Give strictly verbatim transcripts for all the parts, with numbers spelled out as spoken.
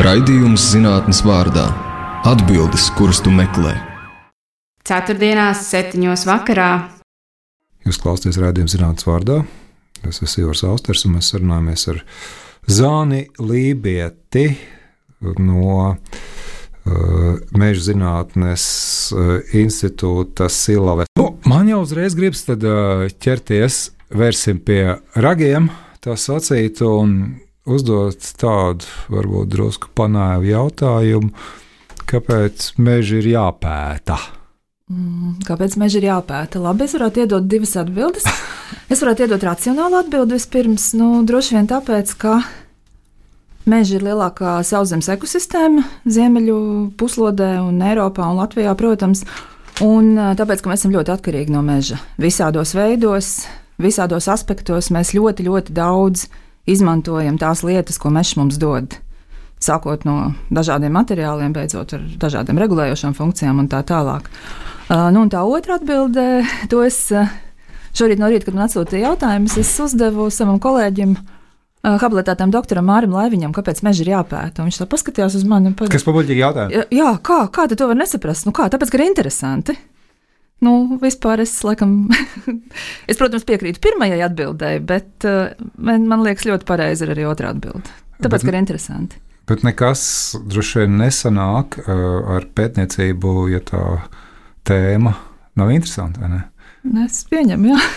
Raidījums zinātnes vārdā – atbildes, kuras tu meklē. Ceturtdienās, septiņos vakarā. Jūs klausāties raidījuma zinātnes vārdā. Es esmu Ivars Austers, un mēs sarunājamies ar Zāni Lībieti no uh, Meža zinātnes uh, institūta Silave. Nu, man jau uzreiz gribas tad, uh, ķerties, vērsim pie ragiem, tā sacīt, un uzdot tādu, varbūt drusku panāju jautājumu, kāpēc meži ir jāpēta? Mm, kāpēc meži ir jāpēta? Labi, es varētu iedot divas atbildes. Es varētu iedot racionālu atbildi vispirms. Nu, droši vien tāpēc, ka meži ir lielākā sauszemes ekosistēma Ziemeļu puslodē un Eiropā un Latvijā, protams. Un tāpēc, ka mēs esam ļoti atkarīgi no meža. Visādos veidos, visādos aspektos mēs ļoti, ļoti daudz izmantojam tās lietas, ko mežs mums dod. Sākot no dažādiem materiāliem, beidzot ar dažādiem regulējošām funkcijām un tā tālāk. Uh, nu, un tā otra atbilde, to es uh, šorīt no rīta, kad man atsūtīja jautājumus, es uzdevu savam kolēģim, uh, habilitētam doktoram Mārim Laiviņam, kāpēc meži ir jāpēta. Un viņš tā paskatījās uz mani. Pad... Kas pabuļķīgi jautājumi? Jā, kā, kā tu to var nesaprast? Nu kā, tāpēc, ka ir interesanti. Nu, vispār es, laikam, es, protams, piekrītu pirmajai atbildēji, bet uh, man, man liekas ļoti pareizi ir arī otrā atbilde. Tāpēc, bet, ka ir interesanti. Bet nekas droši vien nesanāk uh, ar pētniecību, ja tā tēma nav interesanta, vai ne? Es pieņemu, jā.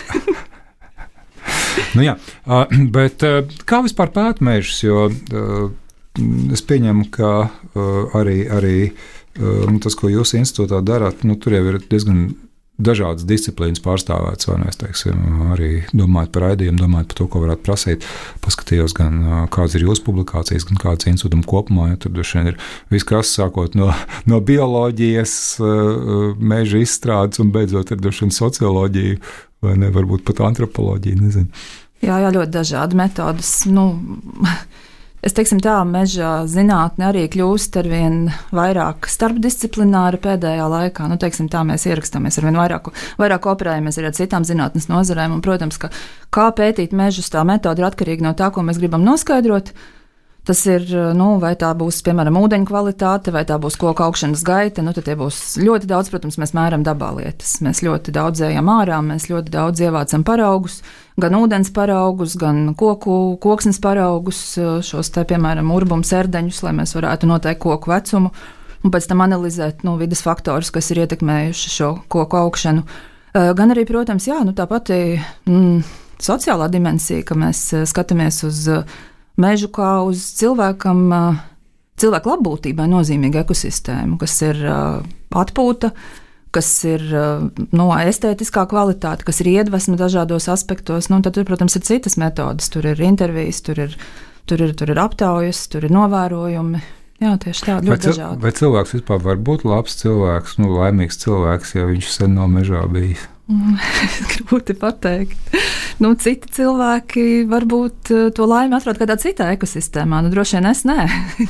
Nu jā, uh, bet uh, kā vispār pēt mežus, jo uh, es pieņemu, ka uh, arī, arī uh, tas, ko jūs institūtā darāt, nu, tur jau ir diezgan dažādas disciplīnas pārstāvētas, vai ne, es teiksim, arī domājot par raidījumu, domājot par to, ko varētu prasīt, paskatījos gan kādas ir jūsu publikācijas, gan kādas institūtam kopumā, ja tur droši vien ir viss, kas sākot no, no bioloģijas, meža izstrādes un beidzot ir droši vien socioloģija, vai ne, varbūt pat antropoloģija, nezinu. Jā, jā, ļoti dažādi metodas, nu... Es teiksim tā, meža zinātne arī kļūst arvien vairāk starpdisciplināra pēdējā laikā. Nu, teiksim tā, mēs ierakstāmies arvien vairāk, vairāk operējamies arī ar citām zinātnes nozarēm. Un, protams, ka kā pētīt mežus, tā metode ir atkarīga no tā, ko mēs gribam noskaidrot. Tas ir, nu, vai tā būs, piemēram, ūdeņu kvalitāte, vai tā būs koku augšanas gaita. Nu, tad tie būs ļoti daudz, protams, mēs mēram dabā lietas. Mēs ļoti daudz ejam ārā, mēs ļoti daudz ievācam paraugus, gan ūdens paraugus, gan koku, koksnes paraugus, šos te, piemēram, urbumu sērdeņus, lai mēs varētu noteikt koku vecumu, un pēc tam analizēt, nu, vides faktorus, kas ir ietekmējuši šo koku augšanu. Gan arī, protams, jā, nu, tā pati mm, sociālā dimensija, ka mēs skatāmies uz mežu kā uz cilvēkam, cilvēku labbūtībai nozīmīgu ekosistēmu, kas ir atpūta, kas ir no estētiskā kvalitāte, kas ir iedvesma dažādos aspektos. Nu, tad, protams, ir citas metodas. Tur ir intervijas, tur ir, tur ir, tur ir aptaujas, tur ir novērojumi. Jā, tieši tā, ļoti dažādi. Vai cilvēks vispār var būt labs cilvēks, nu, laimīgs cilvēks, ja viņš sen nav mežā bijis? Grūti pateikt. Nu, citi cilvēki varbūt to laimi atrod kādā citā ekosistēmā. Nu, droši vien es nē.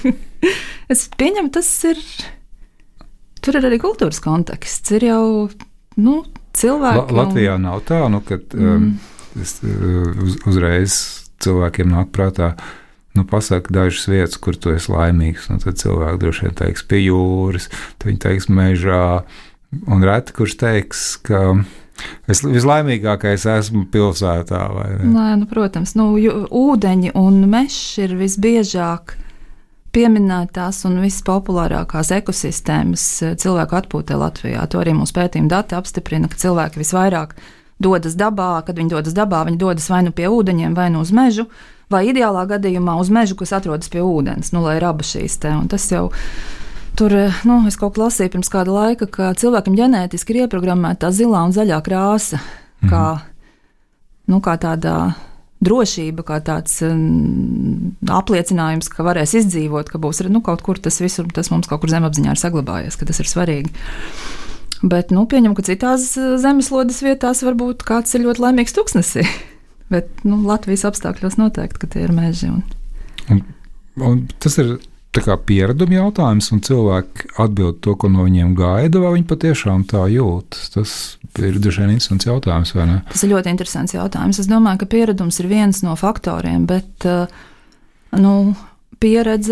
Es pieņemu, tas ir. Tur ir arī kultūras konteksts. Ir jau nu, cilvēki. La, Latvijā un... nav tā, nu, ka mm. um, uz, uzreiz cilvēkiem nāk prātā. Nu, pasaka dažas vietas, kur tu esi laimīgs. Nu, tad cilvēki droši vien teiks pie jūras, tad viņi teiks mežā. Un reti, kurš teiks, ka es vislaimīgākais esmu pilsētā. Vai ne? Nē, nu, protams, nu, ūdeņi un mežs ir visbiežāk pieminētās un vispopulārākās ekosistēmas cilvēku atpūtē Latvijā. To arī mūsu pētījuma dati apstiprina, ka cilvēki visvairāk dodas dabā. Kad viņi dodas dabā, viņi dodas vai nu pie ūdeņiem, vai nu uz mežu, vai ideālā gadījumā uz mežu, kas atrodas pie ūdens, nu, lai ir abas šīs te. Un tas jau tur, nu, es kaut ko lasīju pirms kāda laika, ka cilvēkam ģenētiski ir ieprogrammēta tā zilā un zaļā krāsa, mm-hmm. kā, nu, kā tāda drošība, kā tāds um, apliecinājums, ka varēs izdzīvot, ka būs, nu, kaut kur tas visur, tas mums kaut kur zemapziņā ir saglabājies, ka tas ir svarīgi. Bet, nu, pieņem, ka citās zemeslodes vietās varbūt kāds ir ļoti laimīgs tuksnesī, bet, nu, Latvijas apstākļos noteikti, ka tie ir meži. Un... Un, un tas ir tā kā piereduma jautājums, un cilvēki atbild to, ko no viņiem gaida, vai viņi patiešām tā jūt. Tas ir droši vien interesants jautājums, vai ne? Tas ir ļoti interesants jautājums. Es domāju, ka pieredums ir viens no faktoriem, bet nu, pieredze,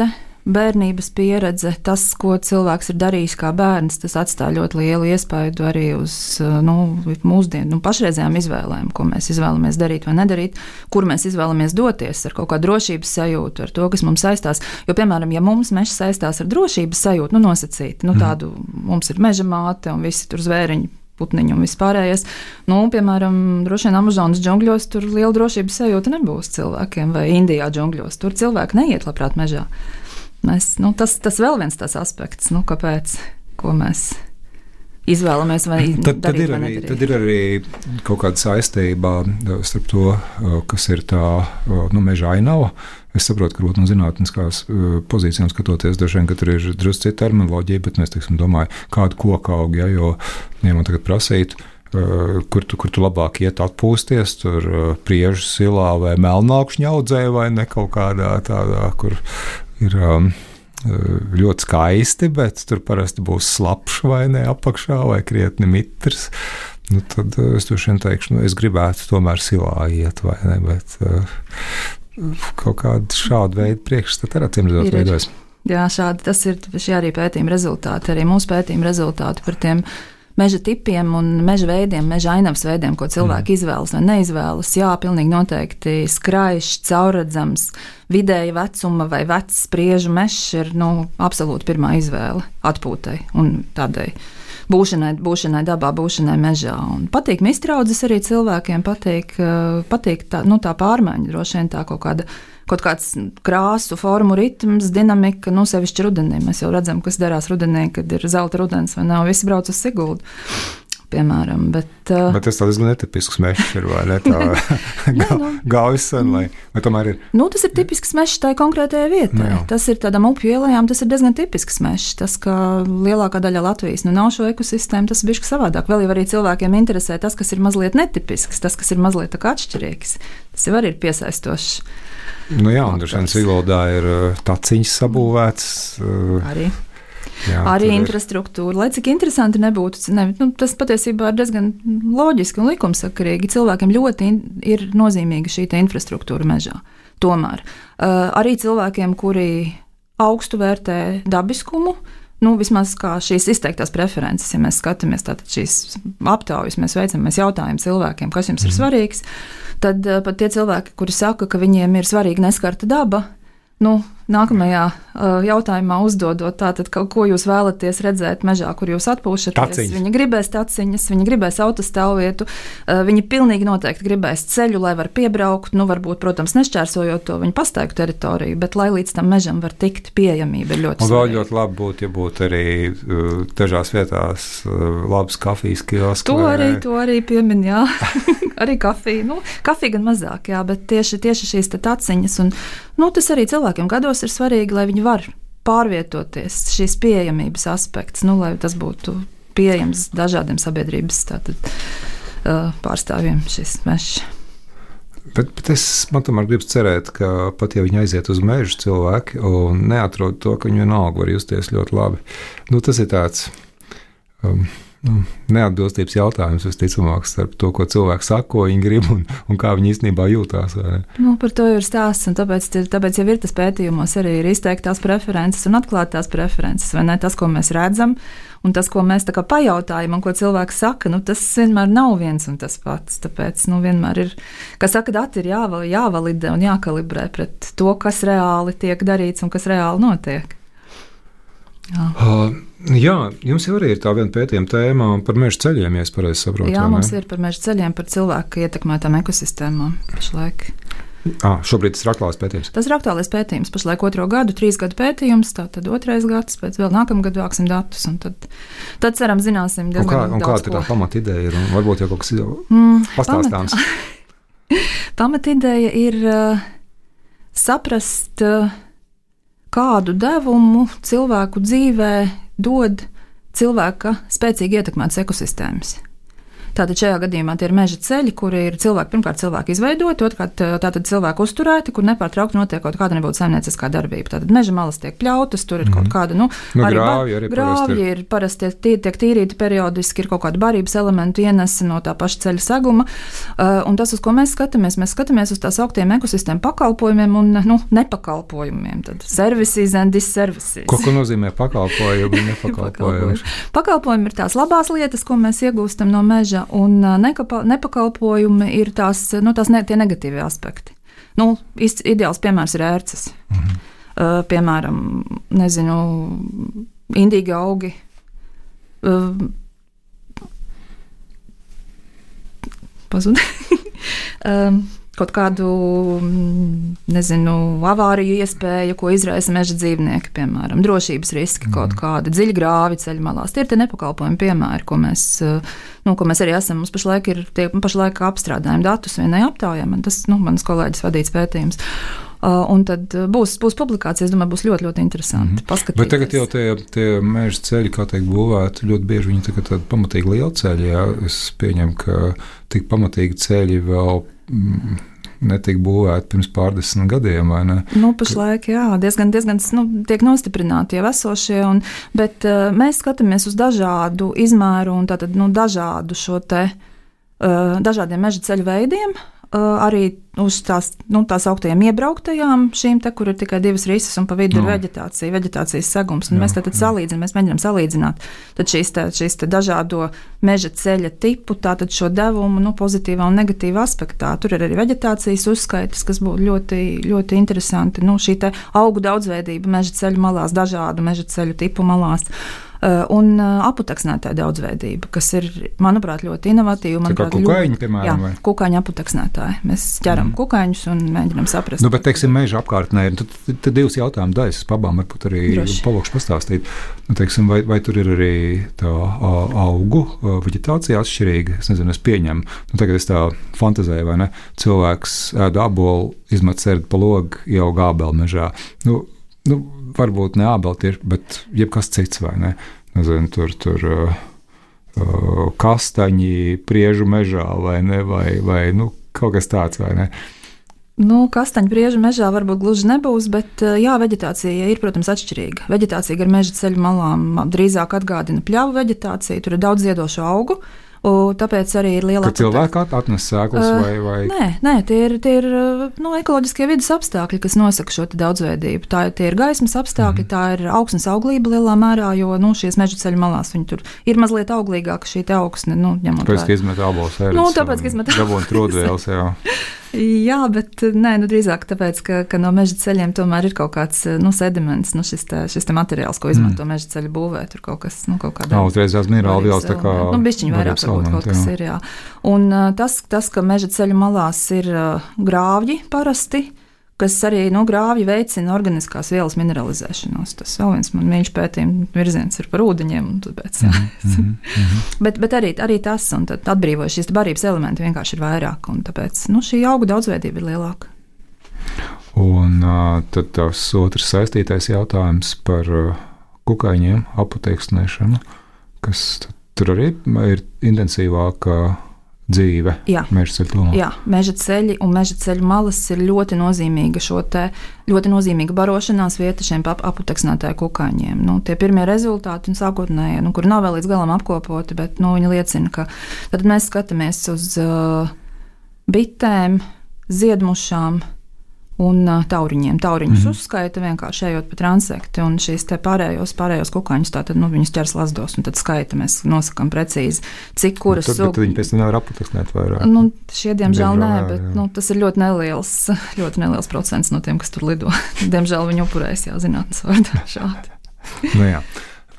bērnības pieredze, tas, ko cilvēks ir darījis kā bērns, tas atstāja ļoti lielu iespaidu arī uz nu, mūsdienu, nu, pašreizējām izvēlēm, ko mēs izvēlamies darīt vai nedarīt, kur mēs izvēlamies doties ar kaut kādu drošības sajūtu, ar to, kas mums saistās. Jo, piemēram, ja mums mežs saistās ar drošības sajūtu, nu, nosacīti, nu, tādu mums ir meža māte un visi tur zvēriņi, putniņu un vispārējais. Nu, piemēram, droši vien Amazonas džungļos tur liela drošības sajūta nebūs cilvēkiem, vai Indijā džungļos. Tur cilvēki neiet labprāt mežā. Mēs, nu, tas, tas vēl viens tas aspekts, nu, kāpēc, ko mēs izvēlamies vai tad, darīt tad ir vai arī, nedarīt. tad ir arī kaut kāda saistība starp to, kas ir tā nu, meža ainava. Es saprotu, ka no zinātniskās pozīcijām skatoties, daži vien, ka tur ir drusku cita terminoloģija, bet mēs, teiksim, domāju, kādu koku augu, ja, jo, ja man tagad prasītu, kur tu, kur tu labāk iet atpūsties, tur Priežu silā vai Melnākšņa audzē vai ne kaut kādā tādā, kur ir um, ļoti skaisti, bet tur parasti būs slapš vai ne apakšā vai krietni mitrs. Nu, tad es droši vien teikšu, nu, es gribētu tomēr silā iet vai ne, bet uh, kaut kādu šādu veidu priekšstatu ar acīm redzot veidojas. Jā, šādi tas ir šie arī pētījuma rezultāti, arī mūsu pētījuma rezultāti par tiem meža tipiem un meža veidiem, meža ainavas veidiem, ko cilvēki mm. izvēlas vai neizvēlas. Jā, pilnīgi noteikti skraišs, caurredzams, vidēja vecuma vai vecs spriežu mežs ir nu, absolūti pirmā izvēle atpūtai un tādai būšanai, būšanai dabā, būšanai mežā. Un patīk iztraudzes arī cilvēkiem, patīk, patīk tā, nu, tā pārmaiņa, droši vien tā kaut kāda kaut kāds krāsu, formu, ritms, dinamika, nu, sevišķi rudenī. Mēs jau redzam, kas darās rudenī, kad ir zelta rudens vai nav, visi brauc uz Siguldu, piemēram. Bet, uh, bet tas tā diezgan netipisks mežs ir, vai ne? Tā Nē, nu, gaujas sen, vai, vai tomēr ir? Nu, tas ir tipisks mežs tai konkrētajai vietai. Nu, tas ir tādām upju ielējām, tas ir diezgan tipisks mežs. Tas, ka lielākā daļa Latvijas nu nav šo ekosistēmu, tas ir bišķi savādāk. Vēl jau arī cilvēkiem interesē tas, kas ir mazliet netipisks, tas, kas ir mazliet tā kā atšķirīgs. Tas jau arī ir piesaistošs. Nu jā, un dažreiz Siguldā ir taciņas sabūvēts. Arī. Jā, arī infrastruktūra. Lai cik interesanti nebūtu, ne, nu, tas patiesībā ir diezgan loģiski un likumsakarīgi. Cilvēkiem ļoti in, ir nozīmīga šī infrastruktūra mežā. Tomēr uh, arī cilvēkiem, kuri augstu vērtē dabiskumu, nu, vismaz kā šīs izteiktās preferences, ja mēs skatāmies tātad šīs aptaujas, mēs veicam, mēs jautājam cilvēkiem, kas jums ir mm. svarīgs, tad uh, pat tie cilvēki, kuri saka, ka viņiem ir svarīga neskarta daba, nu, nākamajā uh, jautājumā uzdodot tātad, ko jūs vēlaties redzēt mežā, kur jūs atpūšaties. Taciņas. Viņi gribēs taciņas, viņi gribēs autostāvvietu, uh, viņi pilnīgi noteikti gribēs ceļu, lai var piebraukt, nu, varbūt, protams, nešķērsojot to viņu pastaigu teritoriju, bet lai līdz tam mežam var tikt pieejamība ir ļoti svarīga. Un vēl ļoti labi būtu, ja būtu arī uh, dažās vietās uh, labas kafijas kiosks. To arī, to arī piemin, jā. Arī kafija, nu, kafija gan mazāk, jā, bet tieši, tieši šīs taciņas un, nu, tas arī cilvēkiem gados ir svarīgi, lai viņi var pārvietoties, šīs pieejamības aspekts, nu, lai tas būtu pieejams dažādiem sabiedrības tātad, uh, pārstāvjiem šis mežs. Bet, bet es man tomēr gribu cerēt, ka pat ja viņi aiziet uz mežu cilvēki un neatrod to, ka viņi vienalga var justies ļoti labi. Nu, tas ir tāds um, nu, neatbilstības jautājums, visticamāk, starp to, ko cilvēki saka, ko viņi grib un, un kā viņi īstenībā jūtās. Nu, par to ir stāsts, un tāpēc, tāpēc jau ir tas pētījumos arī ir izteiktās preferences un atklātās preferences, vai ne? Tas, ko mēs redzam, un tas, ko mēs tā kā pajautājam, un ko cilvēks saka, nu, tas vienmēr nav viens un tas pats. Tāpēc, nu, vienmēr ir, kā saka, dati ir jāval, jāvalidē un jākalibrē pret to, kas reāli tiek darīts un kas reāli notiek. Jā. Uh, jā, jums jau arī ir tā viena pētījuma tēma par meža ceļiem, ja es pareizi saprotu. Jā, mums ir par meža ceļiem, par cilvēku ietekmētām ekosistēmām pašlaik. Ah, šobrīd tas ir aktuāls pētījums. Tas ir aktuālais pētījums, pašlaik otro gadu, trīs gadu pētījums, tātad otrais gads, pēc vēl nākamgad vāksim datus, un tad, tad ceram, zināsim diezgan daudz ko. Un kāda ir tā pamatideja ir, un varbūt jau kaut kas mm, pastāstāms? Pamat, pamatideja ir uh, saprast, uh, kādu devumu cilvēku dzīvē dod cilvēka spēcīgi ietekmētas ekosistēmas. Tātad šajā gadījumā tie ir meža ceļi, kuri ir cilvēki, pirmkārt cilvēki izveidoti, otrkārt tātad cilvēki uzturēti, kur nepārtraukti notiek kaut kāda nebūtu saimnieciskā darbība. Tātad meža malas tiek pļautas, tur ir kaut kāda, nu, nu arī grāvji, arī grāvji ir parasti tī, tiek tīrīti periodiski, ir kaut kāda barības elementu ienesa no tā paša ceļa seguma. Uh, un tas, uz ko mēs skatāmies, mēs skatāmies uz tās augtiem ekosistēmu pakalpojumiem un, nu, nepakalpojumiem. Tad services and disservices. Ko, ko nozīmē pakalpojumi un nepakalpojumi? Pakalpojumi ir tās labās lietas, ko mēs iegūstam no meža, un nekapa, nepakalpojumi ir tās, nu, tās ne, tie negatīvie aspekti. Nu, ideāls piemērs ir ērces. Mhm. Uh, piemēram, nezinu, indīgi augi. Uh, Pazud. um, kaut kādu, nezinu, avāriju iespēju, ko izraisa meža dzīvnieki, piemēram, drošības riski, mm. kaut kāda dziļa grāvi ceļu malās. Tie ir tie nepakalpojumi piemēri, ko mēs, nu, ko mēs arī esam. Mums pašlaik ir tie pašlaik apstrādājam datus vienai aptaujām, un tas, nu, manas kolēģis vadīts pētījums. Uh, un tad būs, būs publikācijas, domāju, būs ļoti, ļoti interesanti mm. paskatīties. Bet tagad jau tie, tie meža ceļi, kā tiek būvēti, ļoti bieži viņi tagad tādi pamatīgi lieli ceļi, jā. Es pieņemu, ka tik pamatīgi ceļi vēl mm, netika būvēti pirms pārdesmit gadiem, vai ne? Nu, pašlaik, jā, diezgan, diezgan, nu, tiek nostiprināti jau esošie, un, bet uh, mēs skatāmies uz dažādu izmēru un tātad, nu, dažādu šo te, uh, dažādiem meža ceļu veidiem, uh, arī uz tās, nu, tās augtajām iebrauktajām šīm te, kur ir tikai divas rises un pa vidu no. ir veģetācija, veģetācijas segums, un jā, mēs tātad salīdzinām, mēs mēģinām salīdzināt tad šīs te, šīs te dažādo meža ceļa tipu, tātad šo devumu, nu, pozitīvā un negatīvā aspektā. Tur ir arī veģetācijas uzskaitas, kas būtu ļoti, ļoti interesanti, nu, šī te augu daudzveidība meža ceļu malās, dažādu meža ceļu tipu malās. Un aputeksnētāja daudzveidība, kas ir, manuprāt, ļoti inovatīva. Tā kā kukaiņi, piemēram, vai? Jā, kukaiņu aputeksnētāji. Mēs ķeram mm. kukaiņus un mēģinām saprast. Nu, bet, teiksim, meža apkārtnē, tad, tad divas jautājumu daļas, pabām varbūt arī palūkšu pastāstīt. Nu, teiksim, vai, vai tur ir arī tā augu veģetācija atšķirīga? Es nezinu, es pieņemu. Nu, tagad es tā fantazēju, vai ne? Cilvēks ēd abolu, izmet sērdi pa logu, jau gābeli mežā. Nu, nu, varbūt ne ābeli tieši, bet jebkas cits, vai ne? Nezinu, tur, tur uh, uh, kastaņi priežu mežā, vai ne? Vai, vai nu, kaut kas tāds, vai ne? Nu, kastaņu priežu mežā varbūt gluži nebūs, bet jā, veģetācija ir, protams, atšķirīga. Veģetācija ar meža ceļu malām drīzāk atgādina pļavu veģetāciju, tur ir daudz ziedošu augu. Tāpēc arī ir liela apateka. Cilvēki atnes sēklas vai, vai? Nē, nē, tie ir, tie ir nu, ekoloģiskie vidas apstākļi, kas nosaka šo daudzveidību. Tā, tie ir gaismas apstākļi, mm. tā ir augsnes auglība lielā mērā, jo nu, šīs meža ceļu malās viņi tur ir mazliet auglīgāka šī te augsne. Nu, tāpēc, ka izmet abols ērts. Nu, tāpēc, ka izmet abols trūdvielas, jā. Jā, bet nē, nu, drīzāk tāpēc, ka, ka no meža ceļiem tomēr ir kaut kāds nu, sediments, nu, šis, te, šis te materiāls, ko izmanto mm. meža ceļu būvē. Tur kaut kas, nu, kaut kādā. Jā, uzreiz tās minerāli vielas tā kā. Nu, bišķiņi vairāk varbūt kaut kas ir, jā. Un tas, tas, ka meža ceļu malās ir grāvji parasti, kas arī, nu, grāvji veicina organiskās vielas mineralizēšanos. Tas vēl viens man mīļš pētījuma virziens ir par ūdeņiem, un tāpēc, jā. Mm -hmm. bet, bet arī, arī tas, un tad atbrīvoja šīs barības elementi vienkārši ir vairāk, un tāpēc, nu, šī augu daudzveidība ir lielāka. Un uh, tad tas otrs saistītais jautājums par uh, kukaiņiem, aputeksnēšanu, kas tur arī ir intensīvāka dzīve, jā, meža ceļu. Jā, meža ceļi un meža ceļu malas ir ļoti nozīmīga šo te, ļoti nozīmīga barošanās vieta šiem aputeksnētāju kukaiņiem. Nu, tie pirmie rezultāti un sākotnējie, nu, kur nav vēl līdz galam apkopoti, bet, nu, viņi liecina, ka tad mēs skatāmies uz uh, bitēm, ziedmušām un uh, tauriņiem. Tauriņus mm-hmm. uzskaita vienkārši ejot pa transekti, un šīs te pārējos, pārējos kukaiņus, tātad, nu, viņus ķers lazdos, un tad skaita, mēs nosakam precīzi, cik kuras... Nu, tad, bet viņi pēc tam nevar aputeksnēt vairāk. Nu, šie, diemžēl, nē, bet, nu, tas ir ļoti neliels, ļoti neliels procents no tiem, kas tur lido. Diemžēl viņi upurēs, jā, zinātnes vārdā šādi. Nu, jā.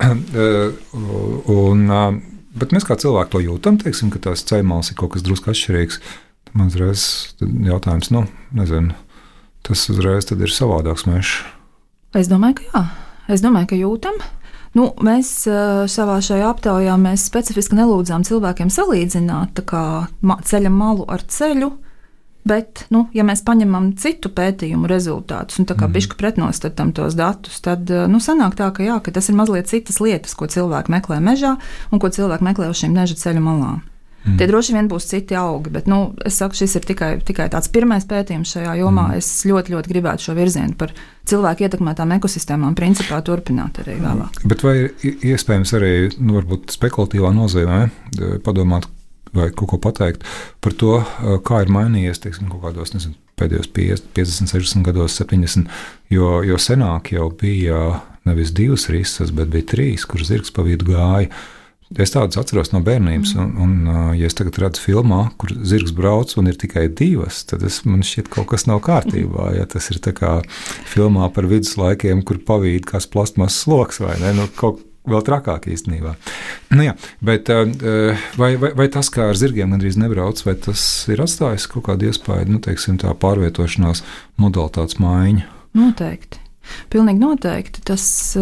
un, bet mēs kā cilvēki to jūtam, teiksim, ka tās ceļmalas ir kaut kas drusku atšķirīgs. Man uzreiz jautājums, nu, nezinu, tas uzreiz tad ir savādāks mežs. Es domāju, ka jā. Es domāju, ka jūtam. Nu, mēs savā šajā aptaujā mēs specifiski nelūdzām cilvēkiem salīdzināt tā kā ceļa malu ar ceļu, bet, nu, ja mēs paņemam citu pētījumu rezultātus un tā kā mm. bišķi pretnostatam tos datus, tad, nu, sanāk tā, ka jā, ka tas ir mazliet citas lietas, ko cilvēki meklē mežā un ko cilvēki meklē uz šīm meža ceļu malām. Mm. Tie droši vien būs citi augi, bet nu, es saku, šis ir tikai, tikai tāds pirmais pētījums šajā jomā. Mm. Es ļoti, ļoti gribētu šo virzienu par cilvēku ietekmētām ekosistēmām principā turpināt arī vēlāk. Bet vai ir iespējams arī, nu, varbūt spekulatīvā nozīmē padomāt vai kaut ko pateikt par to, kā ir mainījies, teiksim, kaut kādos, nezinu, pēdējos piecdesmit, sešdesmit gados, septiņdesmit, jo, jo senāk jau bija nevis divas rises, bet bija trīs, kur zirgs pa vidu gāja. Es tādus atceros no bērnības, un, un ja es tagad redzu filmā, kur zirgs brauc un ir tikai divas, tad es, man šķiet, kaut kas nav kārtībā. Ja tas ir tā kā filmā par viduslaikiem, kur pavīd kāds plastmasas sloks, vai ne? Nu, kaut vēl trakāk īstenībā. Nu jā, bet vai, vai, vai tas, kā ar zirgiem gandrīz nebrauc, vai tas ir atstājis kaut kādu iespēju, nu, teiksim, tā pārvietošanās modalitātes maiņa? Noteikti. Pilnīgi noteikti. Tas,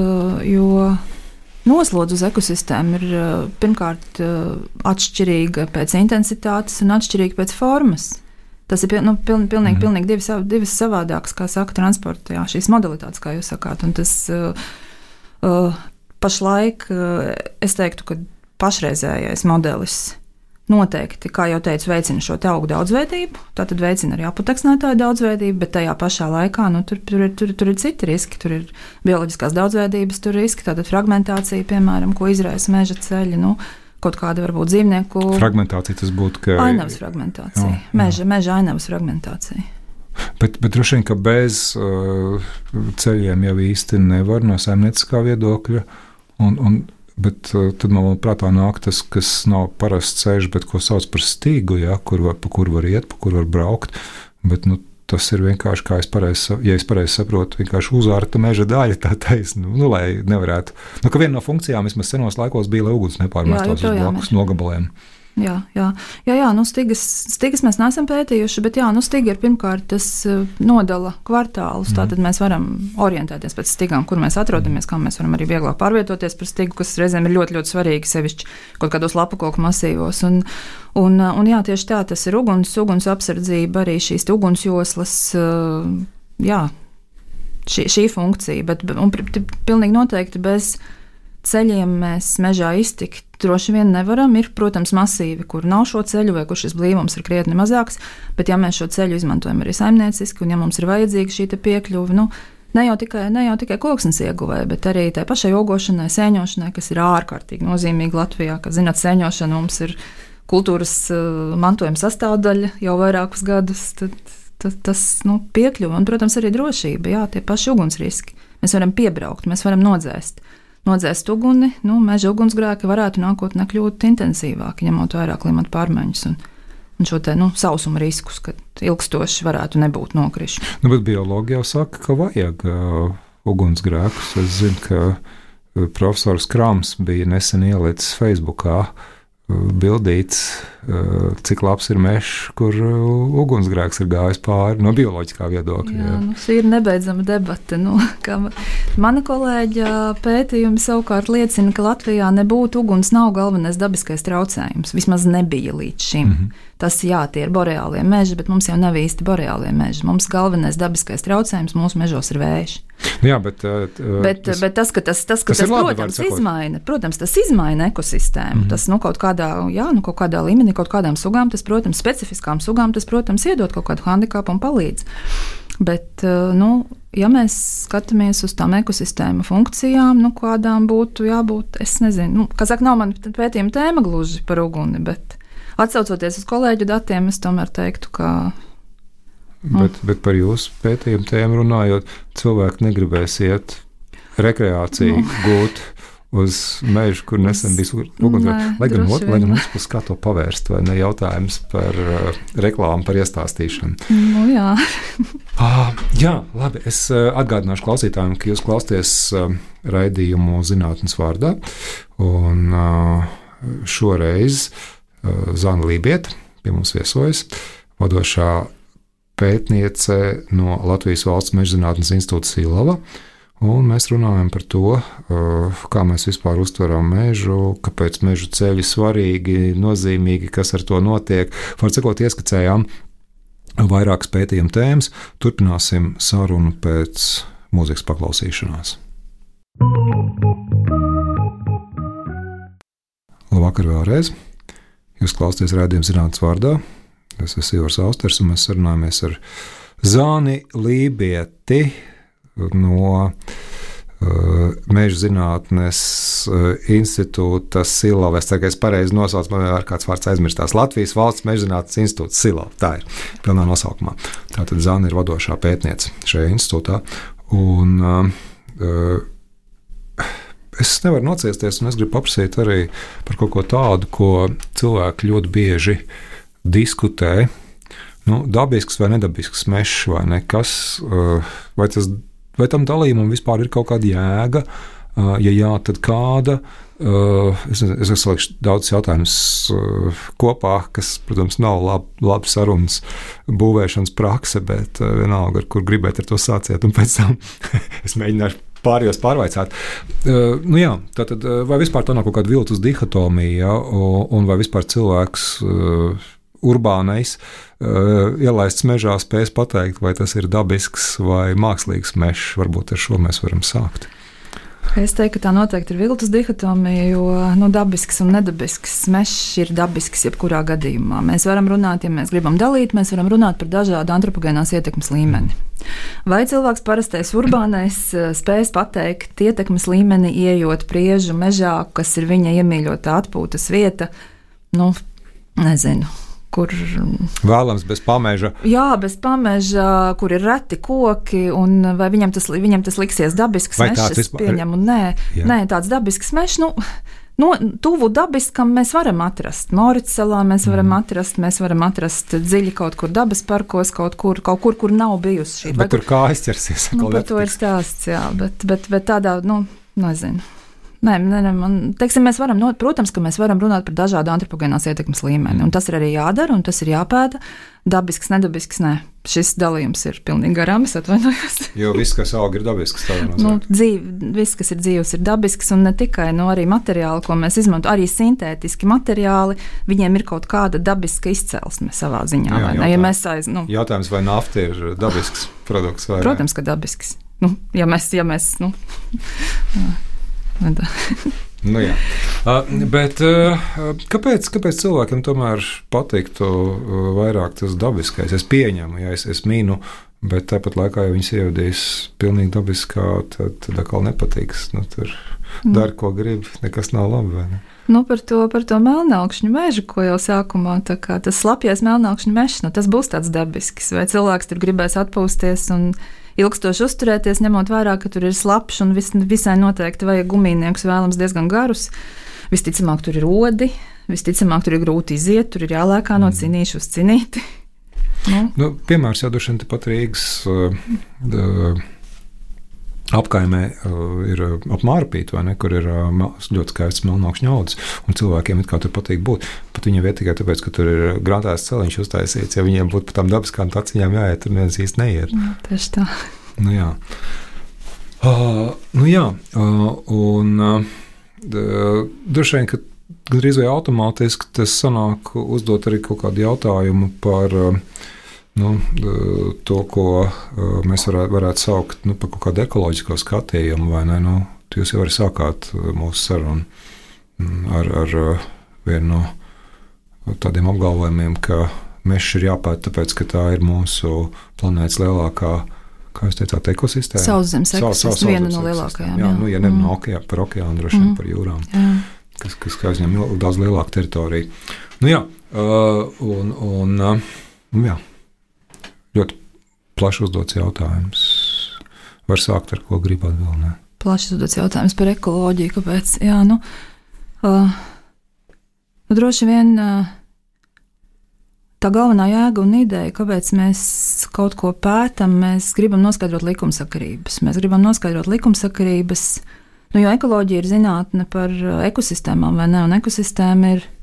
jo noslodze uz ekosistēmu ir pirmkārt atšķirīga pēc intensitātes un atšķirīga pēc formas. Tas ir nu, piln, pilnīgi, mm. pilnīgi divas, divas savādākas, kā saka, transporta, jā, šīs modalitātes, kā jūs sakāt. Un tas uh, uh, pašlaik, uh, es teiktu, ka pašreizējais modelis noteikti, kā jau teicu, veicina šo te augu daudzveidību, tātad veicina arī aputeksnētāju daudzveidību, bet tajā pašā laikā nu, tur, tur, tur, tur ir citi riski, tur ir bioloģiskās daudzveidības, tur ir riski, tātad fragmentācija, piemēram, ko izraisa meža ceļi, nu, kaut kāda varbūt dzīvnieku... Fragmentācija tas būtu, ka... Ainavas fragmentācija, jā, jā. Meža, meža ainavas fragmentācija. Bet, bet droši vien, ka bez uh, ceļiem jau īsti nevar no saimnieciskā viedokļa, un, un bet uh, tad man prātā nāk tas, kas nav parasts ceļš, bet ko sauc par stīgu, ja, kur var, pa kur var iet, pa kur var braukt, bet nu, tas ir vienkārši, kā es pareizi, ja es pareizi saprotu, vienkārši uzārta meža daļa, tā taisn, nu, nu, lai nevarētu, nu, ka viena no funkcijām vismaz senos laikos bija, lai uguns nepārmestos uz blakus nogabaliem. Jā, jā, jā, jā nu stigas, stigas mēs neesam pētījuši, bet jā, nu stiga ir pirmkārt tas nodala kvartālus, mm. tātad mēs varam orientēties pēc stigām, kur mēs atrodamies, kā mēs varam arī vieglāk pārvietoties par stigu, kas reizēm ir ļoti, ļoti svarīgi, sevišķi kaut kādos lapakoku masīvos. Un, un, un jā, tieši tā, tas ir uguns, uguns apsardzība, arī šīs ugunsjoslas, jā, šī, šī funkcija, bet un pilnīgi noteikti bez ceļiem mēs mežā iztikt droši vien nevaram. Ir, protams, masīvi, kur nav šo ceļu vai kur šis blīvums ir krietni mazāks, bet ja mēs šo ceļu izmantojam arī saimnieciski un ja mums ir vajadzīga šī piekļuve, nu, ne jau tikai, ne jau tikai koksnes ieguvē, bet arī tai pašai ogošanai, sēņošanai, kas ir ārkārtīgi nozīmīga Latvijā, ka, zināt, sēņošana mums ir kultūras uh, mantojuma sastāvdaļa jau vairākus gadus, tad, tad tas, nu, piekļuve un, protams, arī drošība, jā, tie paši ugunsriski. Mēs varam piebraukt, mēs varam nodzēst. Nodzēst uguni, nu, meža ugunsgrēki varētu nākotnē kļūt intensīvāki, ņemot vērā klimata pārmaiņas un, un šo te, nu, sausuma riskus, kad ilgstoši varētu nebūt nokrišņi. Nu, bet biologi jau saka, ka vajag uh, ugunsgrēkus. Es zinu, ka uh, profesors Krams bija nesen ielicis Facebookā uh, bildīts, uh, cik labs ir mežs, kur uh, ugunsgrēks ir gājis pāri no bioloģiskā viedokļa. Jā, jā. Nu, šī ir nebeidzama debate. Nu, mana kolēģa pētījumi savukārt liecina, ka Latvijā nebūtu uguns nav galvenais dabiskais traucējums. Vismaz nebija līdz šim. Mm-hmm. Tas, jā, tie ir boreālie meži, bet mums jau nav īsti boreālie meži. Mums galvenais dabiskais traucējums mūsu mežos ir vējš. Jā, bet, uh, bet, tas, bet tas, ka tas, tas, ka tas, tas labi, protams, izmaina, protams, tas izmaina ekosistēmu. Mm-hmm. Tas, nu, kaut kādā, jā, nu, kaut kādā līmenī, kaut kādām sugām, tas, protams, specifiskām sugām, tas, protams, iedod kaut kādu handikapu un palīdz. Bet, nu, ja mēs skatāmies uz tām ekosistēmu funkcijām, nu, kādām būtu jābūt, es nezinu, nu, kā saka, nav man pētījuma tēma gluži par uguni, bet atsaucoties uz kolēģu datiem, es tomēr teiktu, ka... Nu. Bet, bet par jūsu pētījumu tēmu runājot, cilvēki negribēs iet rekreāciju nu. gūt uz mežu, kur nesen bija ugunsgrēks. Lai gan otrs puses kā to pavērst, vai ne jautājums par uh, reklāmu, par iestāstīšanu. Nu, jā. ah, jā, labi. Es uh, atgādināšu klausītājiem, ka jūs klausties uh, raidījumu Zinātnes vārdā. Un uh, šoreiz uh, Zana Lībieta pie mums viesojas, vadošā pētniece no Latvijas Valsts mežzinātnes institūta Silava. Un mēs runājam par to, kā mēs vispār uztveram mežu, kāpēc mežu ceļi svarīgi, nozīmīgi, kas ar to notiek. Var cikot ieskicējām vairākas pētījuma tēmas. Turpināsim sarunu pēc mūzikas paklausīšanās. Labvakar vēlreiz. Jūs klausāties raidījuma Zinātnes vārdā. Es esmu Ivars Austers, un mēs sarunājamies ar Zāni Lībieti no uh, Meža zinātnes uh, institūta Silava. Es ceru, ka es pareizi nosaucu, man ar kāds vārds aizmirstās. Latvijas Valsts Meža zinātnes institūts Silava. Tā ir pilnā nosaukumā. Tātad Zāni ir vadošā pētniece šajā institūtā. Un uh, uh, es nevaru nociesties, un es gribu paprasīt arī par kaut ko tādu, ko cilvēki ļoti bieži diskutē. Nu, dabisks vai nedabisks mežs vai nekas, vai, tas, vai tam dalījumam vispār ir kaut kāda jēga, ja jā, tad kāda. Es, es salikšu daudz jautājumus kopā, kas, protams, nav lab, laba sarunas būvēšanas prakse, bet vienalga, ar kur gribēt ar to sāciet, un pēc tam es mēģināšu pārējos pārvaicāt. Uh, nu jā, tātad, vai vispār tā nav kaut kāda viltus dihotomija, ja, un vai vispār cilvēks uh, urbānais uh, ielaists mežā spēs pateikt, vai tas ir dabisks vai mākslīgs mežs. Varbūt ar šo mēs varam sākt. Es teiktu, ka tā noteikti ir viltus dihotomija, jo nu, dabisks un nedabisks mežs ir dabisks jebkurā gadījumā. Mēs varam runāt, ja mēs gribam dalīt, mēs varam runāt par dažādu antropogēnās ietekmes līmeni. Vai cilvēks parastais urbānais spēs pateikt ietekmes līmeni, ieejot priežu mežā, kas ir viņa iemīļotā atpūtas vieta? Nu, nezinu. Kur vēlams bez pameža. Jā, bez pameža, kur ir reti koki, un vai viņam tas, viņam tas liksies dabisks mežs, es vispār... pieņemu, nē, nē, tāds dabisks mežs, nu, no, tuvu dabiskam mēs varam atrast. Mauricsalā mēs varam mm. atrast, mēs varam atrast dziļi kaut kur dabas parkos, kaut kur, kaut kur, kur nav bijusi šī. Bet tur kā aizķersies? Nu, par to ir stāsts, jā, bet, bet, bet tādā, nu, nezinu. Nē, nē, nē man, teiksim, mēs varam, no, protams, ka mēs varam runāt par dažādu antropogēnās ietekmes līmeni, un tas ir arī jādara, un tas ir jāpēta. Dabisks, nedabisks, nē. Šis dalījums ir pilnīgi garām, es atvainojos. Jo viss, kas aug, ir dabisks. Nu, dzīv, viss, kas ir dzīvs, ir dabisks, un ne tikai, nu, arī materiāli, ko mēs izmantojam, arī sintētiski materiāli, viņiem ir kaut kāda dabiska izcelsme savā ziņā. Jā, vai ne? Ja mēs aiz, nu, jautājums, vai nafta ir dabisks produkts vai ne? Protams, ka dabisks. Nu, ja mēs, ja mēs, nu... nu, jā. uh, bet uh, kāpēc, kāpēc cilvēkiem tomēr patiktu uh, vairāk tas dabiskais? Es pieņemu, ja es, es mīnu, bet tāpat laikā, ja viņas ievadīs pilnīgi dabiskā, tad, tad atkal nepatiks. Nu, tur mm. dari, ko grib, nekas nav labi, vai ne? Nu, par to, par to melnākšņu mežu, ko jau sākumā, tā kā tas slapjais melnākšņu mežs, nu, tas būs tāds dabisks, vai cilvēks tur gribēs atpūsties un ilgstoši uzturēties, ņemot vērā, ka tur ir slapjš un vis, visai noteikti vajag gumijniekus vēlams diezgan garus. Visticamāk, tur ir odi, visticamāk, tur ir grūti iziet, tur ir jālēkā no cinīšu uz cinīti. Nu. Nu, piemērs jau došana tepat Rīgas uh, uh, apkaimē uh, ir apmārpīta, vai ne, kur ir uh, ļoti skaists melnākšņu audzes, un cilvēkiem it kā tur patīk būt. Pat viņiem viet tikai tāpēc, ka tur ir grāmatās celiņš uztaisīts. Ja viņiem būtu pa tām dabiskām taciņām jāiet, tur neviens īsti neiet. Jā, tieši tā. Nu jā. Uh, nu jā, uh, un uh, droši vien, ka gandrīz vai automātiski tas sanāk uzdot arī kaut kādu jautājumu par uh, nu, to, ko mēs varētu, varētu saukt nu, par kaut kādu ekoloģisko skatījumu, vai ne? Nu, jūs jau arī sākāt mūsu sarunu ar, ar vienu no tādiem apgalvojumiem, ka mežs ir jāpēta, tāpēc, ka tā ir mūsu planētas lielākā, kā jūs teicāt, ekosistēma? Sauszemes ekosistēma, viena no lielākajām. Jā, jā. Nu, ja ne mm. no okeā, par okeānu, droši vien mm. par jūrām, jā. kas, kas aizņem daudz lielāku teritoriju. Nu jā, un, un nu jā. Ļoti plaši uzdots jautājums. Var sākt ar ko grib atbildēt. Plaši uzdots jautājums par ekoloģiju. Kāpēc? Jā, nu, uh, nu droši vien uh, tā galvenā jēga un ideja, kāpēc mēs kaut ko pētam, mēs gribam noskaidrot likumsakarības. Mēs gribam noskaidrot likumsakarības, nu, jo ekoloģija ir zinātne par ekosistēmām, vai ne? Un ekosistēma ir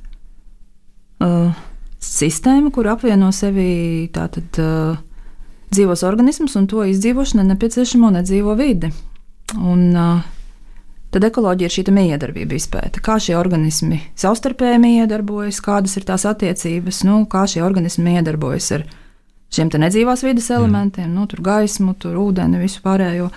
Uh, sistēma, kur apvieno sevi tātad uh, dzīvos organismus un to izdzīvošanai nepieciešamo nedzīvo vidi. Un uh, tad ekoloģija ir šī miedarbība izpēta. Kā šie organismi savstarpēji iedarbojas, kādas ir tās attiecības, nu, kā šie organismi iedarbojas ar šiem te nedzīvās vides elementiem, mm. nu, tur gaismu, tur ūdeni, visu pārējo.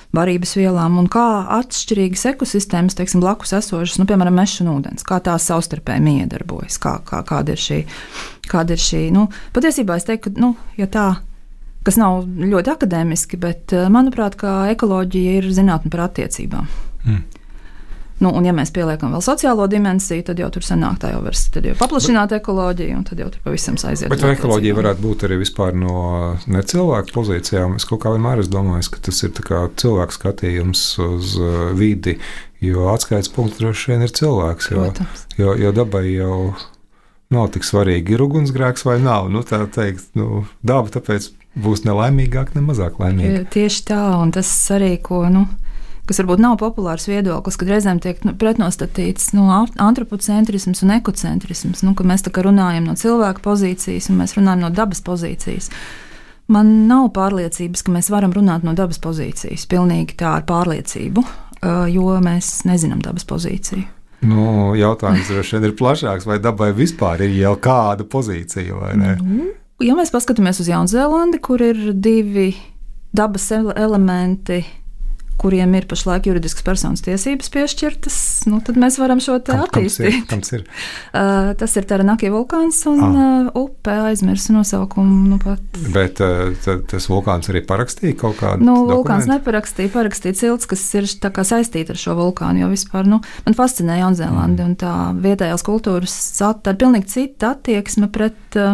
barības vielām, un kā atšķirīgas ekosistēmas, teiksim, blakus esošas, nu, piemēram, mežs un ūdens, kā tās savstarpēji miedarbojas, kā, kā, kāda ir šī, kāda ir šī, nu, patiesībā es teiktu, ka, nu, ja tā, kas nav ļoti akadēmiski, bet, manuprāt, kā ekoloģija ir zinātne par attiecībām. Mm. Nu, un, ja mēs pieliekam vēl sociālo dimensiju, tad jau tur sanāk tā jau vairs paplašināta ekoloģija, un tad jau tur pavisam aiziet. Bet vai ekoloģija varētu būt arī vispār no necilvēku pozīcijām? Es kaut kā vienmēr esmu domājis, ka tas ir tā kā cilvēku skatījums uz vidi, jo atskaites punkts droši vien ir cilvēks, jo, jo, jo dabai jau nav tik svarīgi, ir ugunsgrēks vai nav. Nu, tā teikt, nu, daba tāpēc būs nelaimīgāk, ne mazāk laimīga. Tieši tā, un tas arī, ko, nu, kas varbūt nav populārs viedoklis, kad reizēm tiek nu, pretnostatīts nu, antropocentrisms un ekocentrisms, nu, ka mēs tā kā runājam no cilvēka pozīcijas un mēs runājam no dabas pozīcijas. Man nav pārliecības, ka mēs varam runāt no dabas pozīcijas, pilnīgi tā ar pārliecību, jo mēs nezinām dabas pozīciju. Nu, jautājums droši vien ir plašāks, vai dabai vispār ir jau kāda pozīcija, vai ne? Nu, ja mēs paskatāmies uz Jaunzēlandi, kur ir divi dabas elementi, kuriem ir pašlaik juridiskas personas tiesības piešķirtas, nu, tad mēs varam šo te Kam, attīstīt. Kams ir? Uh, tas ir Taranaki vulkāns un ah. uh, upe aizmirsu nosaukumu. Nu, pat. Bet uh, tas vulkāns arī parakstīja kaut kādu nu, dokumentu? Vulkāns neparakstīja, parakstīja cilts, kas ir tā kā saistīta ar šo vulkānu, jo vispār, nu, man fascinē Jaunzēlandi mm. un tā vietējās kultūras, tā ir pilnīgi cita attieksme pret... Uh,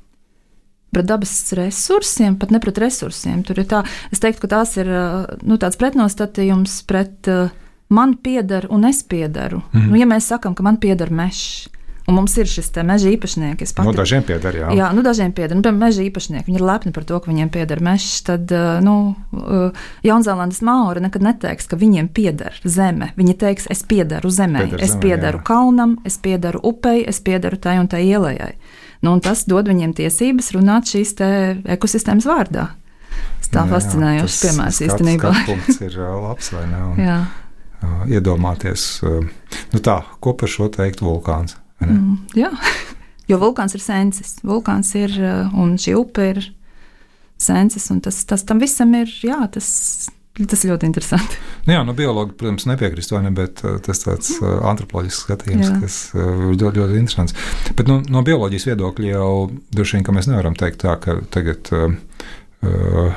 pret dabas resursiem, pat ne pret resursiem. Tur ir tā, es teiktu, ka tās ir nu, tāds pretnostatījums pret uh, man pieder un es piedaru. Mm. Nu, ja mēs sakam, ka man pieder mežs, un mums ir šis te meža īpašnieki. Nu, dažiem pieder, jā. Jā, nu, dažiem pieder. Nu, piemēram, meža īpašnieki, viņi ir lepni par to, ka viņiem pieder mežs, tad, uh, nu, uh, Jaunzēlandes maori nekad neteiks, ka viņiem pieder zeme. Viņi teiks, es piedaru zemē, pieder es zeme, piedaru jā. Kalnam, es piedaru upei, es piedaru tai un tai ielējai. Nu, un tas dod viņiem tiesības runāt šīs te ekosistēmas vārdā. Tas tā jā, fascinējošs piemērs īstenībā. Tas punkts ir labs, vai ne? Un, jā. Uh, iedomāties, uh, nu tā, ko par šo teikt vulkāns? Mm, jā, jo vulkāns ir sensis. Vulkāns ir, uh, un šī upe ir sensis, un tas, tas tam visam ir, jā, tas... Tas ļoti interesanti. Nu jā, no biologa, protams, nepiekrist, vai ne, bet tas tāds uh, antropoloģisks skatījums, jā. Kas ir uh, ļoti, ļoti interesants. Bet no, no bioloģijas viedokļa jau droši vien, ka mēs nevaram teikt tā, ka tagad uh, uh,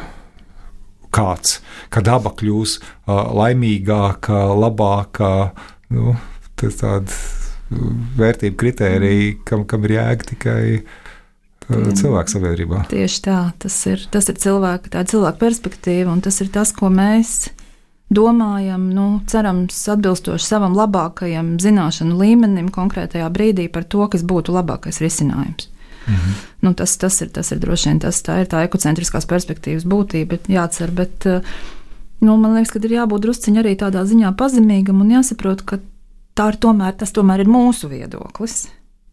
kāds, ka daba kļūs uh, laimīgāka, labāka, nu, tas tāda vērtība kritērija, kam, kam ir jēga tikai cilvēku sabiedrībā. Tieši tā, tas ir, tas ir cilvēka, tā ir cilvēka perspektīva, un tas ir tas, ko mēs domājam, nu, cerams, atbilstoši savam labākajam zināšanu līmenim konkrētajā brīdī par to, kas būtu labākais risinājums. Mhm. Nu, tas, tas, ir, tas ir droši vien tas, tā ir tā ekocentriskās perspektīvas būtība, bet jācer, bet nu, man liekas, ka ir jābūt drusciņi arī tādā ziņā pazemīgam un jāsaprot, ka tā ir tomēr, tas tomēr ir mūsu viedoklis.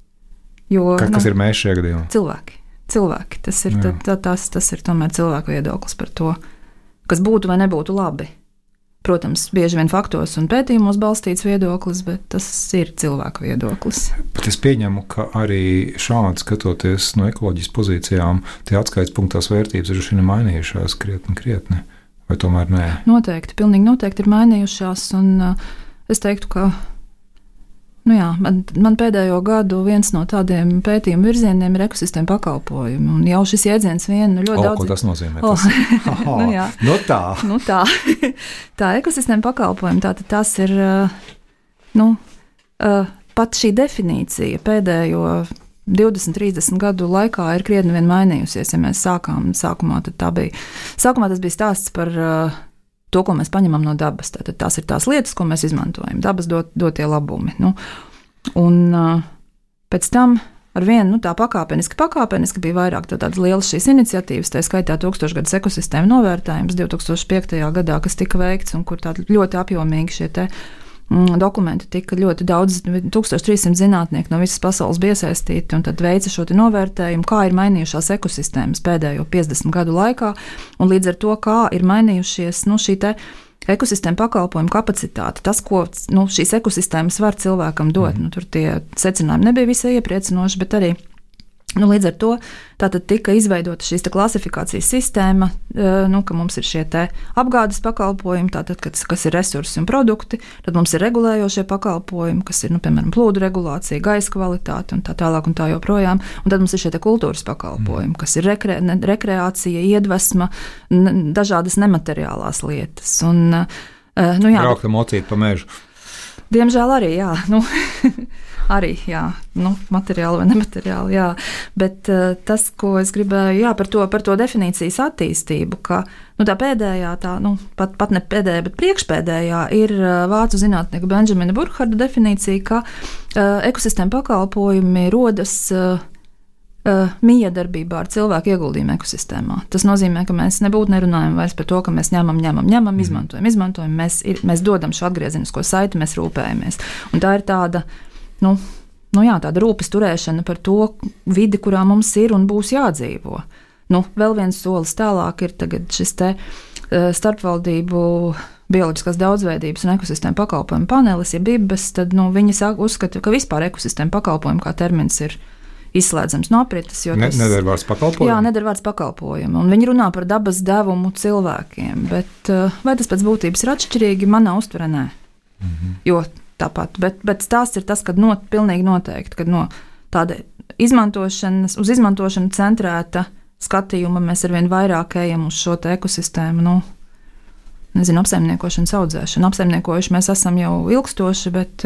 Jo, Ka, kas nu, ir mēs šajā gadījumā? Cilvēki. cilvēki. Tas, ir, tā, tā, tas, tas ir tomēr cilvēku viedoklis par to, kas būtu vai nebūtu labi. Protams, bieži vien faktos un pētījumos balstīts viedoklis, bet tas ir cilvēku viedoklis. Bet es pieņemu, ka arī šādi skatoties no ekoloģijas pozīcijām, tie atskaites punktās vērtības ir šī mainījušās krietni, krietni. Vai tomēr nē? Noteikti, pilnīgi noteikti ir mainījušās, un uh, es teiktu, ka Nu jā, man, man pēdējo gadu viens no tādiem pētījumu virzieniem ir ekosistēma pakalpojumi. Un jau šis jēdziens vien nu, ļoti o, daudz. Ko tas nozīmē? Oh. Tas? Aha, nu, jā. Nu tā. Nu tā. Tā ekosistēma pakalpojumi, tātad tas ir, nu, pat šī definīcija pēdējo divdesmit, trīsdesmit gadu laikā ir krietni vien mainījusies. Ja mēs sākām, sākumā, tad tā bija, sākumā tas bija stāsts par to, ko mēs paņemam no dabas. Tātad tās ir tās lietas, ko mēs izmantojam. Dabas dot, dotie labumi. Nu, un uh, pēc tam ar vienu nu, tā pakāpeniski, pakāpeniski bija vairāk tā, tādas lielas šīs iniciatīvas, tā skaitā tūkstošgadus ekosistēma novērtējums divs tūkstoši piektajā gadā, kas tika veikts un kur tādi ļoti apjomīgi šie te mm, dokumenti tika ļoti daudz, tūkstoš trīssimt zinātnieki no visas pasaules bija iesaistīti un tad veica šo te novērtējumu, kā ir mainījušās ekosistēmas pēdējo piecdesmit gadu laikā un līdz ar to, kā ir mainījušies nu, šī te ekosistēma pakalpojumu kapacitāte, tas, ko nu, šīs ekosistēmas var cilvēkam dot. Mm. Nu, tur tie secinājumi nebija visai iepriecinoši, bet arī Nu, līdz ar to tātad tika izveidota šīs klasifikācijas sistēma, nu, ka mums ir šie apgādes pakalpojumi, tātad, kas, kas ir resursi un produkti, tad mums ir regulējošie pakalpojumi, kas ir, nu, piemēram, plūdu regulācija, gaisa kvalitāte un tā tālāk un tā joprojām, un tad mums ir šie kultūras pakalpojumi, kas ir rekre, ne, rekreācija, iedvesma, n, dažādas nemateriālās lietas. Un, nu, jā, braukt mocīt pa mežu. Diemžēl arī, jā. Nu, Arī, jā, nu, materiāli vai nemateriāli, jā. Bet uh, tas, ko es gribēju, jā, par to, par to definīcijas attīstību, ka nu, tā pēdējā, tā, nu, pat, pat ne pēdējā, bet priekšpēdējā ir uh, vācu zinātnieka Benjamina Burkharda definīcija, ka uh, ekosistēma pakalpojumi rodas uh, uh, miedarbībā ar cilvēku ieguldījumu ekosistēmā. Tas nozīmē, ka mēs nebūtu nerunājam vairs par to, ka mēs ņemam, ņemam, ņemam, izmantojam, izmantojam, mēs, ir, mēs dodam šo atgriezenisko saiti, mēs rūpējamies. Un tā ir tāda, Nu, nu jā, tāda rūpes turēšana par to vidi, kurā mums ir un būs jādzīvo. Nu, vēl viens solis tālāk ir šis te, uh, starpvaldību bioloģiskās daudzveidības un ekosistēma pakalpojumu panelis, ja B I B S, tad nu, viņi sāk uzskata, ka vispār ekosistēma pakalpojumu kā termins ir izslēdzams no aprites. Ne, tas, nedara vārds pakalpojumu? Jā, nedara vārds pakalpojumu. Un viņi runā par dabas devumu cilvēkiem, bet uh, vai tas pēc būtības ir atšķirīgi? Manā uztverē nē. Mhm. Jo tāpat, bet, bet stāsts ir tas, ka no, pilnīgi noteikti, ka no tāda izmantošanas, uz izmantošanu centrēta skatījuma mēs arvien vairāk ejam uz šo te ekosistēmu, nu, nezinu, apsaimniekošanas audzēšanu. Apsaimniekojuši mēs esam jau ilgstoši, bet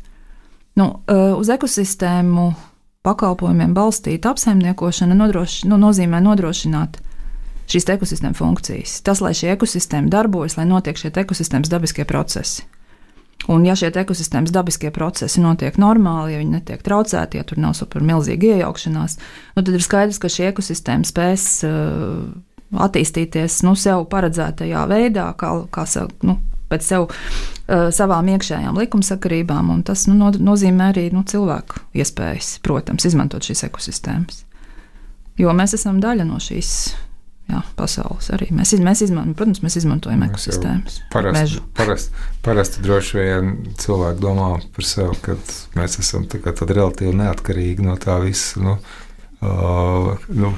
nu, uz ekosistēmu pakalpojumiem balstīta apsaimniekošana nodroši, nu, nozīmē nodrošināt šīs ekosistēma funkcijas. Tas, lai šī ekosistēma darbojas, lai notiek šie ekosistēmas dabiskie procesi. Un ja šie ekosistēmas dabiskie procesi notiek normāli, ja viņi netiek traucēti, ja tur nav super milzīga iejaukšanās, nu, tad ir skaidrs, ka šī ekosistēma spēs uh, attīstīties nu, sev paredzētajā veidā, kā, kā sev, nu, pēc sev uh, savām iekšējām likumsakarībām, un tas nu, no, nozīmē arī nu, cilvēku iespējas, protams, izmantot šīs ekosistēmas. Jo mēs esam daļa no šīs jā, pasaules arī. Mēs, mēs izmantojam, protams, mēs izmantojam ekosistēmas. Parasti, parasti, parasti droši vien cilvēki domā par sevi, ka mēs esam tā kā tad relatīvi neatkarīgi no tā visa. Nu, uh, nu,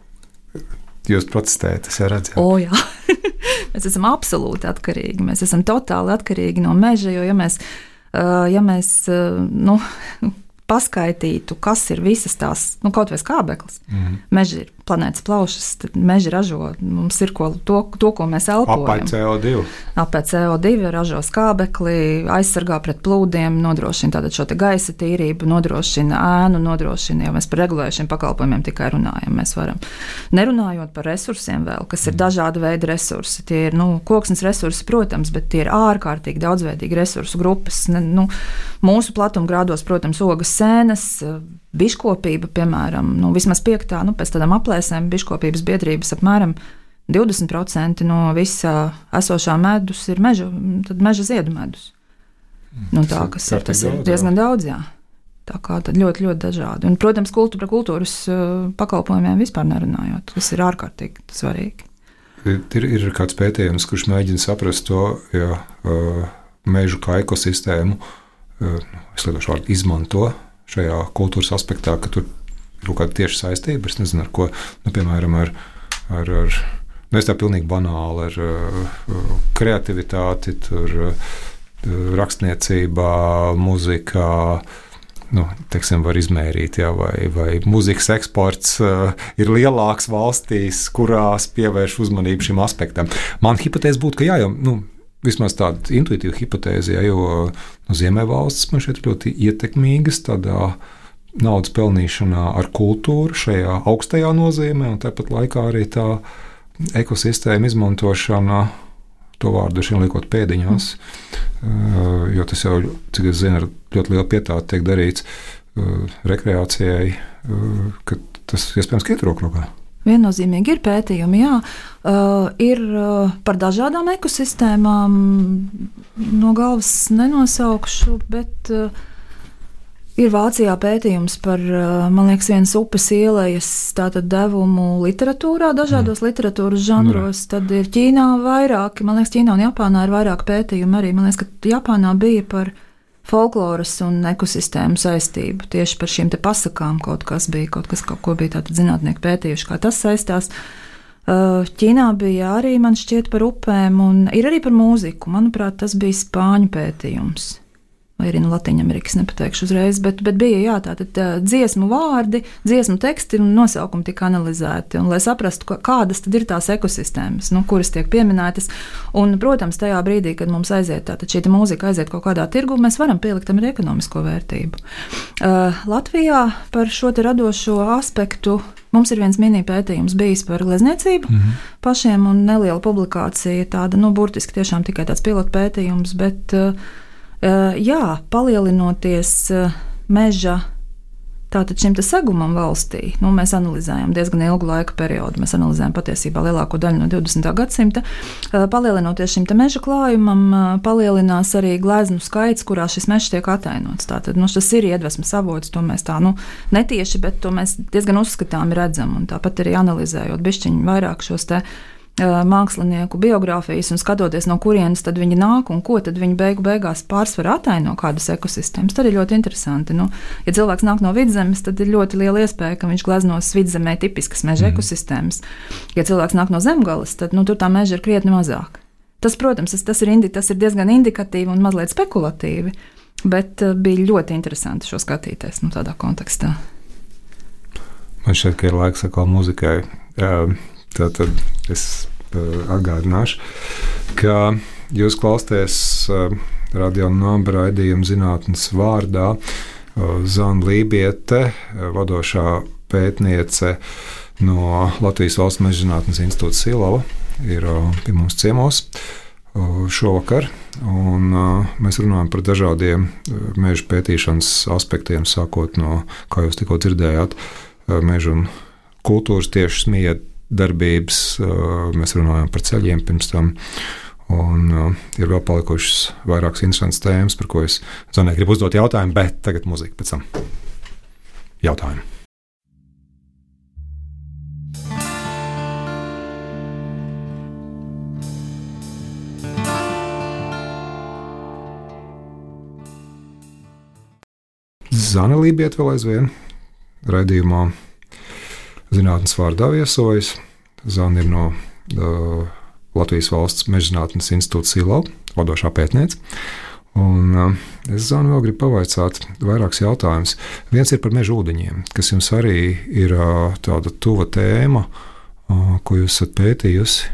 jūs protestējat, es jau redzēju. O, jā. Mēs esam absolūti atkarīgi. Mēs esam totāli atkarīgi no meža, jo ja mēs, uh, ja mēs uh, nu, paskaitītu, kas ir visas tās, nu, kaut vai skābeklis. Mm. Meži ir planētas plaušas, tad meži ražo, mums ir ko, to, to, ko mēs elpojam. Apē C O divi. Apē C O divi ražo skābekli, aizsargā pret plūdiem, nodrošina tātad šo te gaisa tīrību, nodrošina ēnu, nodrošina, ja mēs par regulējušiem pakalpojumiem tikai runājam, mēs varam. Nerunājot par resursiem vēl, kas ir dažāda veida resursi. Tie ir, nu, koksnes resursi, protams, bet tie ir ārkārtīgi daudzveidīgi resursu grupas. Ne, nu, mūsu platumgrādos, protams, ogas, sēnes, biškopība, piemēram, nu, vismaz piektā, nu, pēc tādām aplēsēm, biškopības biedrības apmēram divdesmit procenti no visā esošā medus ir meža, tad meža ziedu medus. Nu, tā, kas ir, tas ir diezgan daudz, jā. Tā kā tad ļoti, ļoti dažādi. Un, protams, kultūra, par kultūras pakalpojumiem vispār nerunājot, kas ir ārkārtīgi svarīgi. Ir, ir kāds pētījums, kurš mēģina saprast to, ja uh, mežu kā ekosistēmu, uh, es lietošu vārdu izmanto šajā kultūras aspektā, ka tur ir kaut kāda tieša saistība, es nezinu, ar ko, nu, piemēram, ar, ar, ar nu, es tā pilnīgi banāli, ar uh, kreativitāti, tur uh, rakstniecībā, muzikā, nu, teiksim, var izmērīt, jā, vai, vai mūzikas eksports uh, ir lielāks valstīs, kurās pievērš uzmanību šim aspektam. Man hipotēze būtu, ka jā, jau, nu, vismaz tāda intuitīva hipotēze, ja, jo no Ziemeļvalstis man šeit ļoti ietekmīgas tādā naudas pelnīšanā ar kultūru šajā augstajā nozīmē, un tāpat laikā arī tā ekosistēma izmantošana, to vārdu šiem liekot pēdiņās, mm. jo tas jau, cik es zinu, ar ļoti lielu pietātu tiek darīts rekreācijai, ka tas iespējams iet roku rokā. Viennozīmīgi ir pētījumi, jā. Uh, ir uh, par dažādām ekosistēmām, no galvas nenosaukšu, bet uh, ir Vācijā pētījums par, uh, man liekas, vienas upes ielejas tātad devumu literatūrā, dažādos mm. literatūras žanros, mm. tad ir Ķīnā vairāki, man liekas, Ķīnā un Japānā ir vairāk pētījumi arī, man liekas, ka Japānā bija par folkloras un ekosistēmu saistību. Tieši par šīm te pasakām kaut kas bija, kaut kas, kaut ko bija tātad zinātnieki pētījuši, kā tas saistās. Ķīnā bija arī, man šķiet, par upēm, un ir arī par mūziku. Manuprāt, tas bija spāņu pētījums. Vai arī no Latīņamerikas nepateikšu uzreiz, bet, bet bija jā, tātad dziesmu vārdi, dziesmu teksti un nosaukumi tika analizēti, un lai saprastu, kādas tad ir tās ekosistēmas, nu, kuras tiek pieminētas, un, protams, tajā brīdī, kad mums aiziet, tātad šī mūzika aiziet kaut kādā tirgu, mēs varam pielikt tam arī ekonomisko vērtību. Uh, Latvijā par šo te radošo aspektu mums ir viens mini pētījums bijis par glezniecību mm-hmm. pašiem, un neliela publikācija, tāda, nu, burtiski tiešām tikai tāds pilotu pētījums, bet uh, Uh, jā, palielinoties uh, meža tātad šim te segumam valstī, nu, mēs analizējam diezgan ilgu laika periodu, mēs analizējam patiesībā lielāko daļu no divdesmitā gadsimta, uh, palielinoties šim te meža klājumam, uh, palielinās arī gleznu skaits, kurā šis mežs tiek atainots. Tātad, nu, tas ir iedvesmas avots, to mēs tā, nu, netieši, bet to mēs diezgan uzskatāmi redzam, un tāpat arī analizējot bišķiņu vairāk šos te mākslinieku biogrāfijas un skatoties, no kurienes tad viņi nāk un ko tad viņi beigu beigās pārsvarā ataino kādas ekosistēmas. Tad ir ļoti interesanti. Nu, ja cilvēks nāk no vidzemes, tad ir ļoti liela iespēja, ka viņš gleznos vidzemē tipiskas meža mm. ekosistēmas. Ja cilvēks nāk no zemgales, tad nu, tur tā meža ir krietni mazāk. Tas, protams, tas ir, indi, tas ir diezgan indikatīvi un mazliet spekulatīvi, bet uh, bija ļoti interesanti šo skatīties nu, tādā kontekstā. Man šķiet, ka ir laiks atkal muzikai. Uh, Tātad es uh, atgādināšu, ka jūs klausāties uh, Radio Naba raidījuma zinātnes vārdā. Uh, Zana Lībiete, uh, vadošā pētniece no Latvijas Valsts meža zinātnes institūta Silava, ir uh, pie mums ciemos uh, šovakar. Un, uh, mēs runājam par dažādiem uh, meža pētīšanas aspektiem, sākot no, kā jūs tikko dzirdējāt, uh, meža un kultūras tieši smieda darbības, mēs runājam par ceļiem pirms tam, un ir vēl palikušas vairākas interesantas tēmas, par ko es Zanai gribu uzdot jautājumu, bet tagad muzika pēc tam. Jautājumu. Zana Lībiete vēl aizvien raidījumā zinātnes vārdā viesojas. Zana ir no uh, Latvijas Valsts meža zinātnes institūta Silava, vadošā pētniece. Un uh, es Zanu vēl gribu pavaicāt vairākus jautājumus. Viens ir par meža ūdeņiem, kas jums arī ir uh, tāda tuva tēma, uh, ko jūs esat pētījusi.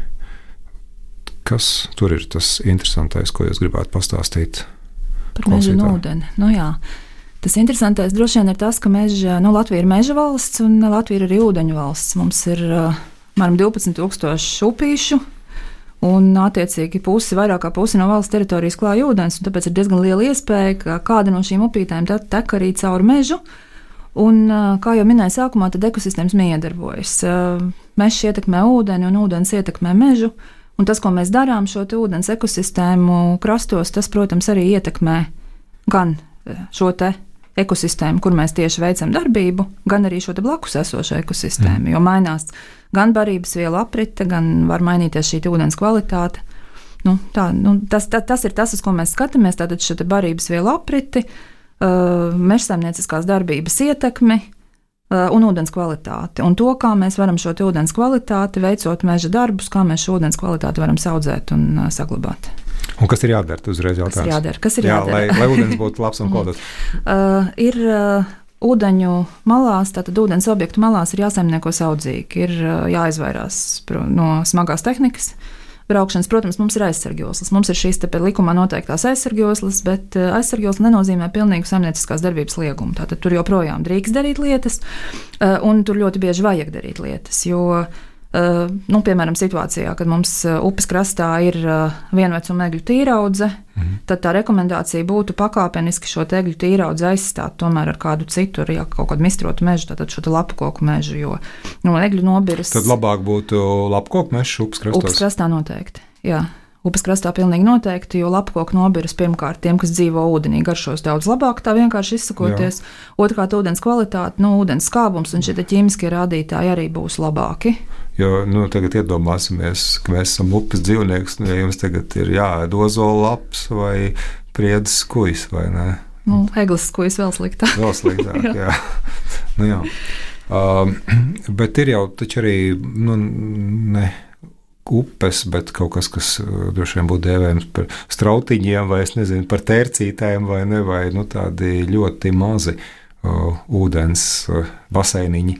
Kas tur ir tas interesantais, ko jūs gribētu pastāstīt? Par meža un ūdeni. Nu jā. Tas interesantais droši vien ir tas, ka meža, nu, Latvija ir meža valsts un Latvija ir arī ūdeņu valsts. Mums ir apmēram uh, divpadsmit tūkstoši upīšu un attiecīgi pusi, vairāk kā pusi no valsts teritorijas klāja ūdens, un tāpēc ir diezgan liela iespēja, ka kāda no šīm upītēm tek arī cauri mežu. Un, uh, kā jau minēju sākumā, tad ekosistēmas miedarbojas. Uh, mežs ietekmē ūdeni un ūdens ietekmē mežu, un tas, ko mēs darām šo te ūdens ekosistēmu krastos, tas, protams, arī ietekmē gan šo te ekosistēmu, kur mēs tieši veicam darbību, gan arī šo te blakus esošo ekosistēmu, mm. jo mainās gan barības vielu aprite, gan var mainīties šī ūdens kvalitāte. Nu, tā, nu, tas, tā, tas ir tas, uz ko mēs skatāmies, tātad šo te barības vielu apriti, uh, mežsaimnieciskās darbības ietekmi uh, un ūdens kvalitāti. Un to, kā mēs varam šo te ūdens kvalitāti, veicot meža darbus, kā mēs šo ūdens kvalitāti varam audzēt un uh, saglabāt. Un kas ir jādara? Tu uzreiz jautājums. Kas ir jādara? Kas ir Jā, jādara? lai, lai ūdens būtu labs un kvalitatīvs. uh, ir uh, ūdeņu malās, tātad ūdens objektu malās ir jāsaimnieko saudzīgi, ir uh, jāizvairās no smagās tehnikas braukšanas. Protams, mums ir aizsargjoslas. Mums ir šīs te pēc likumā noteiktās aizsargjoslas, bet uh, aizsargjosla nenozīmē pilnīgu saimnieciskās darbības liegumu. Tātad tur joprojām drīkst darīt lietas, uh, un tur ļoti bieži vajag darīt lietas, jo Uh, nu, piemēram, situācijā, kad mums uh, upes krastā ir uh, vienvecuma egļu tīraudze, mm. tad tā rekomendācija būtu pakāpeniski šo egļu tīraudzi aizstāt tomēr ar kādu citu, ja kaut kādu mistrotu mežu, tātad šo lapu koku mežu, jo no egļu nobiras. Tad labāk būtu lapu koku mežs upes krastos? Upes krastā noteikti, jā. Upes krastā pilnīgi noteikti, jo lapkoku nobiras pirmkārt tiem, kas dzīvo ūdenī, garšos daudz labāk, tā vienkārši izsakoties. Jā. Otrkārt, ūdens kvalitāte, nu, ūdens skābums un šie ķīmiskie rādītāji arī būs labāki. Jo nu, tagad iedomāsimies, ka mēs esam upes dzīvnieks, nu, ja jums tagad ir jāēd ozola laps vai priedes kujas, vai ne? Nu, eglis kujas vēl sliktāk. Vēl sliktāk, jā. jā. Nu, jā. Uh, bet ir jau taču arī, nu, ne upes, bet kaut kas, kas uh, droši vien būtu dēvējams par strautiņiem, vai es nezinu, par tērcītēm, vai ne, vai nu, tādi ļoti mazi uh, ūdens uh, baseiniņi.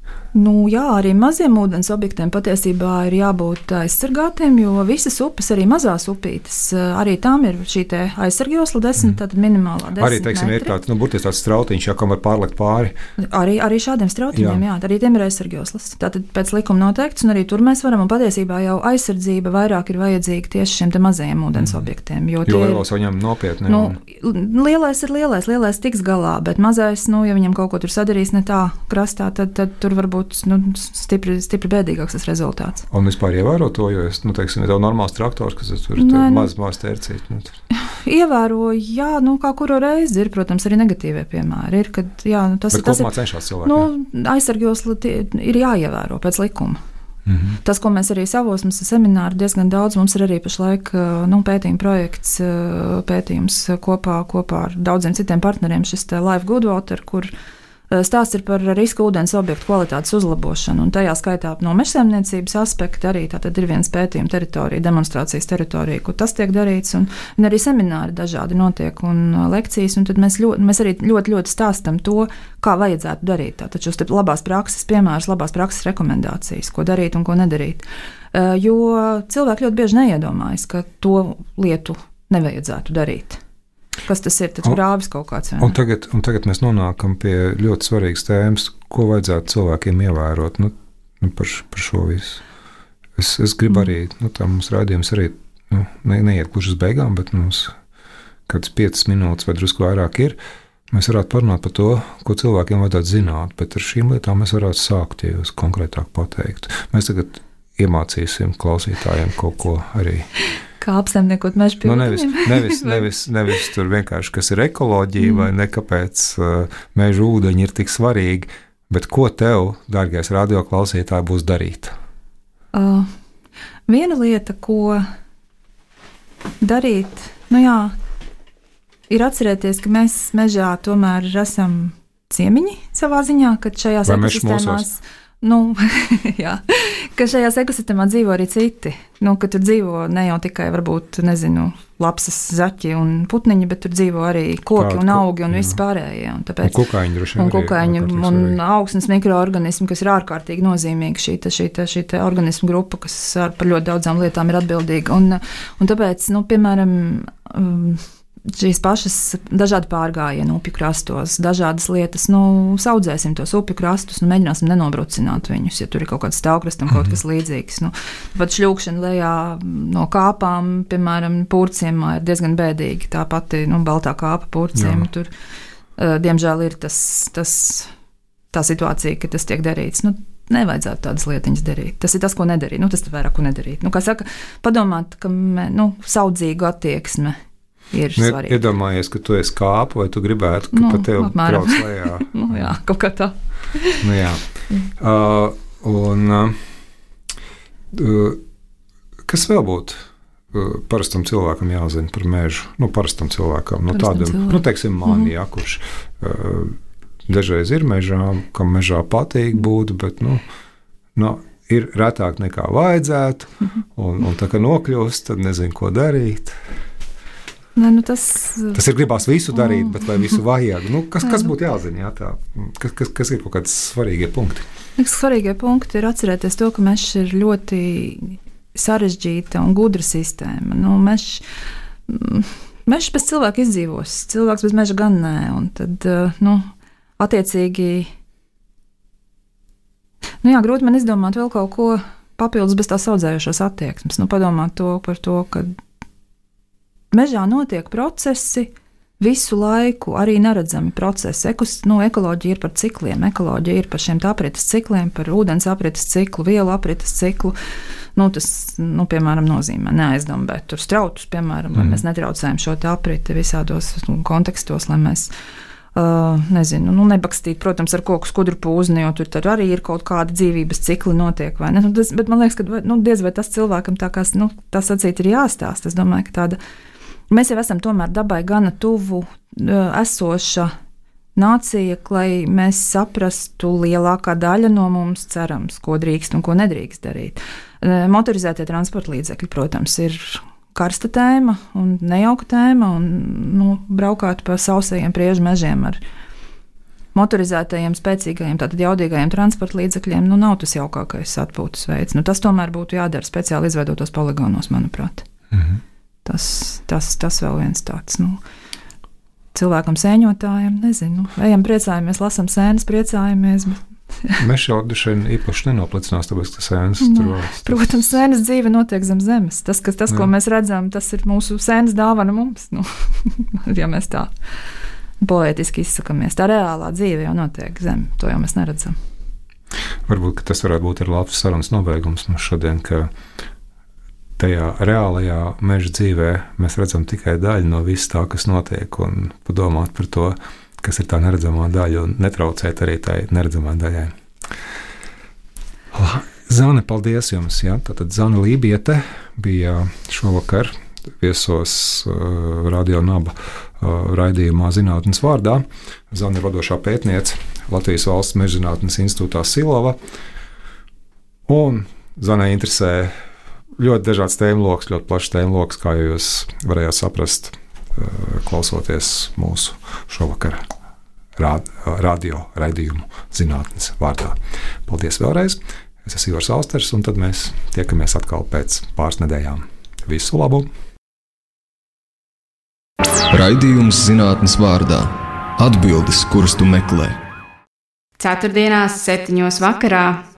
Nu, jā, arī maziem ūdens objektiem patiesībā ir jābūt aizsargātiem, jo visas upes, arī mazās upītes, arī tām ir šī aizsargjosla desmit, mm. tātad minimālā desmit arī, teiksim, metri. Ir tāds, nu, burtiski tāds strautiņš, jā, kam var pārlekt pāri. Arī, arī šādiem strautiņiem, jā. jā, arī tiem ir aizsargjoslas. Tātad pēc likuma noteikts, un arī tur mēs varam, un patiesībā jau aizsardzība vairāk ir vajadzīga tieši šiem te mazajiem ūdens mm. objektiem. Jo, jo lielos viņam nopietni. Nu, lielais ir lielais, lielais tiks galā, bet mazais, nu, ja viņam kaut ko tur sadarīs ne tā krastā, tad, tad tur varbūt Nu, stipri, stipri bēdīgāks tas rezultāts. Un vispār ievēro to, jo es, nu, teiksim, ir tev normāls traktors, kas tur ir maz, maz tērcīt. Nu, ievēro, jā, nu, kā kuru reizi ir, protams, arī negatīvie piemēri. Ir, kad, jā, nu, tas, Bet tas kopumā ir, cenšās cilvēki. Nu, aizsargjosli ir jāievēro pēc likuma. Mm-hmm. Tas, ko mēs arī savos mums semināri diezgan daudz, mums ir arī pašlaik nu, pētījuma projekts, pētījums kopā, kopā ar daudziem citiem partneriem, šis te Life Good Water, kur stāsts ir par riska ūdens objektu kvalitātes uzlabošanu, un tajā skaitā no mežsaimniecības aspekta arī tātad ir viens pētījuma teritorija, demonstrācijas teritorija, kur tas tiek darīts, un, un arī semināri dažādi notiek, un lekcijas, un tad mēs, ļoti, mēs arī ļoti, ļoti stāstam to, kā vajadzētu darīt. Tātad šos labās prakses piemērus, labās prakses rekomendācijas, ko darīt un ko nedarīt. Jo cilvēki ļoti bieži neiedomājas, ka to lietu nevajadzētu darīt. Kas tas ir? Taču rāvis kaut kāds. Un tagad, un tagad mēs nonākam pie ļoti svarīgas tēmas, ko vajadzētu cilvēkiem ievērot nu, nu, par, par šo visu. Es, es gribu mm. arī, nu, tā mums rādījums arī nu, ne, neiet gluži uz beigām, bet mums kāds piecas minūtes vai drusku vairāk ir. Mēs varētu parunāt par to, ko cilvēkiem vajadzētu zināt, bet ar šīm lietām mēs varētu sākt, ja jūs konkrētāk pateiktu. Mēs tagad iemācīsim klausītājiem kaut ko arī. Kā apsaimniekot meža pie nu, nevis, nevis, nevis, nevis tur vienkārši, kas ir ekoloģija mm. vai ne, kāpēc uh, meža ūdeņi ir tik svarīgi, bet ko tev, dārgais radioklausītāji, būs darīt? Uh, viena lieta, ko darīt, nu jā, ir atcerēties, ka mēs mežā tomēr esam ciemiņi savā ziņā, kad šajās ekosistēmās... Nu, jā, ka šajās ekosistēmā dzīvo arī citi. Nu, ka tur dzīvo ne jau tikai, varbūt, nezinu, lapsas, zaķi un putniņi, bet tur dzīvo arī koki Tād, un augi un viss pārējie. Un, tāpēc, un kukaiņi droši vien. Un kukaiņi un augsnes mikroorganismi, kas ir ārkārtīgi nozīmīgi šī, šī, šī organismu grupa, kas ar par ļoti daudzām lietām ir atbildīga. Un, un tāpēc, nu, piemēram, um, šīs pašas dažādi pārgājieni upju krastos, dažādas lietas, nu, saudzēsim tos upju krastus, nu, mēģināsim nenobrucināt viņus, ja tur ir kaut kāds stāvkrasts un kaut kas līdzīgs. Nu, pat šļūkšana lejā no kāpām, piemēram, pūrciemā ir diezgan bēdīgi. Tā pati, nu, baltā kāpa pūrciema, tur, uh, diemžēl, ir tas, tas, tā situācija, ka tas tiek darīts. Nu, nevajadzētu tādas lietiņas darīt. Tas ir tas, ko nedarīt. Nu, tas ir vairāk, ko nedarīt. Nu, kā saka, padomāt, ka, mē, nu, saudzīgu attieksme ir nu, svarīgi. Iedomājies, ka tu esi kāpa, vai tu gribētu, ka nu, pa tevi apmēram. brauc lejā. nu, jā, kaut kā tā. nu, jā. Uh, un uh, kas vēl būtu uh, parastam cilvēkam jāzina par mežu? Nu, parastam cilvēkam, nu, Parastam tādam, cilvēkam. nu, teiksim, man, jā, kurš uh, dažreiz ir mežā, kam mežā patīk būt, bet, nu, nu ir retāk nekā vajadzētu, un, un tā kā nokļūst, tad nezinu, ko darīt. Ne, nu tas, tas ir gribās visu darīt, bet vai visu vajag? Nu, kas, kas būtu jāzina? Jā, tā? Kas, kas, kas ir kaut kāds svarīgie punkti? Liekas, svarīgie punkti ir atcerēties to, ka mežs ir ļoti sarežģīta un gudra sistēma. Nu, mežs, mežs bez cilvēka izdzīvos, cilvēks bez meža gan nē. Un tad, nu, attiecīgi, nu jā, grūti man izdomāt vēl kaut ko papildus bez tās audzējošās attieksmes. Nu, padomāt to par to, ka mežā notiek procesi visu laiku, arī neredzami procesi. Ekos, nu, ekoloģija ir par cikliem, ekoloģija ir par šiem aprites cikliem, par ūdens aprites ciklu, vielu aprites ciklu. Nu, tas, nu, piemēram, nozīmē neaizdambēt tur strautus, piemēram, mm. lai mēs netraucējam šo apriti visādos kontekstos, lai mēs Uh, nezinu, nu, nebakstīt, protams, ar koku skudru pūzni, jo tur, tur arī ir kaut kāda dzīvības cikli notiek, vai ne? Nu, tas, bet man liekas, ka nu, diez vai tas cilvēkam tā kā, nu, tas atsīt ir jāstāst. Es domāju, ka tāda, mēs jau esam tomēr dabai gana tuvu uh, esoša nācija, lai mēs saprastu lielākā daļa no mums cerams, ko drīkst un ko nedrīkst darīt. Uh, motorizētie transporta līdzekļi, protams, ir karsta tēma un nejauka tēma, un nu, braukāt pa sausajiem priežu mežiem ar motorizētajiem, spēcīgajiem, tātad jaudīgajiem transporta līdzekļiem, nu nav tas jaukākais atpūtas veids. Nu, tas tomēr būtu jādara speciāli izveidotos poligonos, manuprāt. Mm-hmm. Tas, tas, tas vēl viens tāds, nu, cilvēkam sēņotājiem, nezinu, ejam priecājamies, lasam sēnes, priecājamies, bet mēs jau šeit īpaši nenoplicinās, tāpēc, ka sēnes no, tur vēl. Protams, sēnes dzīve notiek zem zemes. Tas, kas, tas ko mēs redzam, tas ir mūsu sēnes dāvana mums, nu, ja mēs tā poētiski izsakamies. Tā reālā dzīve jau notiek zem, to jau mēs neredzam. Varbūt, ka tas varētu būt ir labs sarunas nobeigums mums šodien, ka tajā reālajā meža dzīvē mēs redzam tikai daļu no viss tā, kas notiek, un padomāt par to, kas ir tā neredzamā daļa, un netraucēt arī tai neredzamā daļai. Zane, paldies jums! Ja? Tātad Zane Lībiete bija šovakar viesos uh, Radio Naba uh, raidījumā Zinātnes vārdā. Zane ir vadošā pētniece Latvijas Valsts Mežzinātnes institūtā Silava. Un Zane interesē ļoti dažāds tēmu loks, ļoti plašs tēmu loks, kā jūs varējāt saprast, klausoties mūsu šovakar radio raidījumu Zinātnes vārdā. Paldies vēlreiz! Es esmu Ivars Austers, un tad mēs tiekamies atkal pēc pāris nedēļām. Visu labu! Raidījums Zinātnes vārdā. Atbildes, kuras tu meklē. Ceturtdienās septiņos vakarā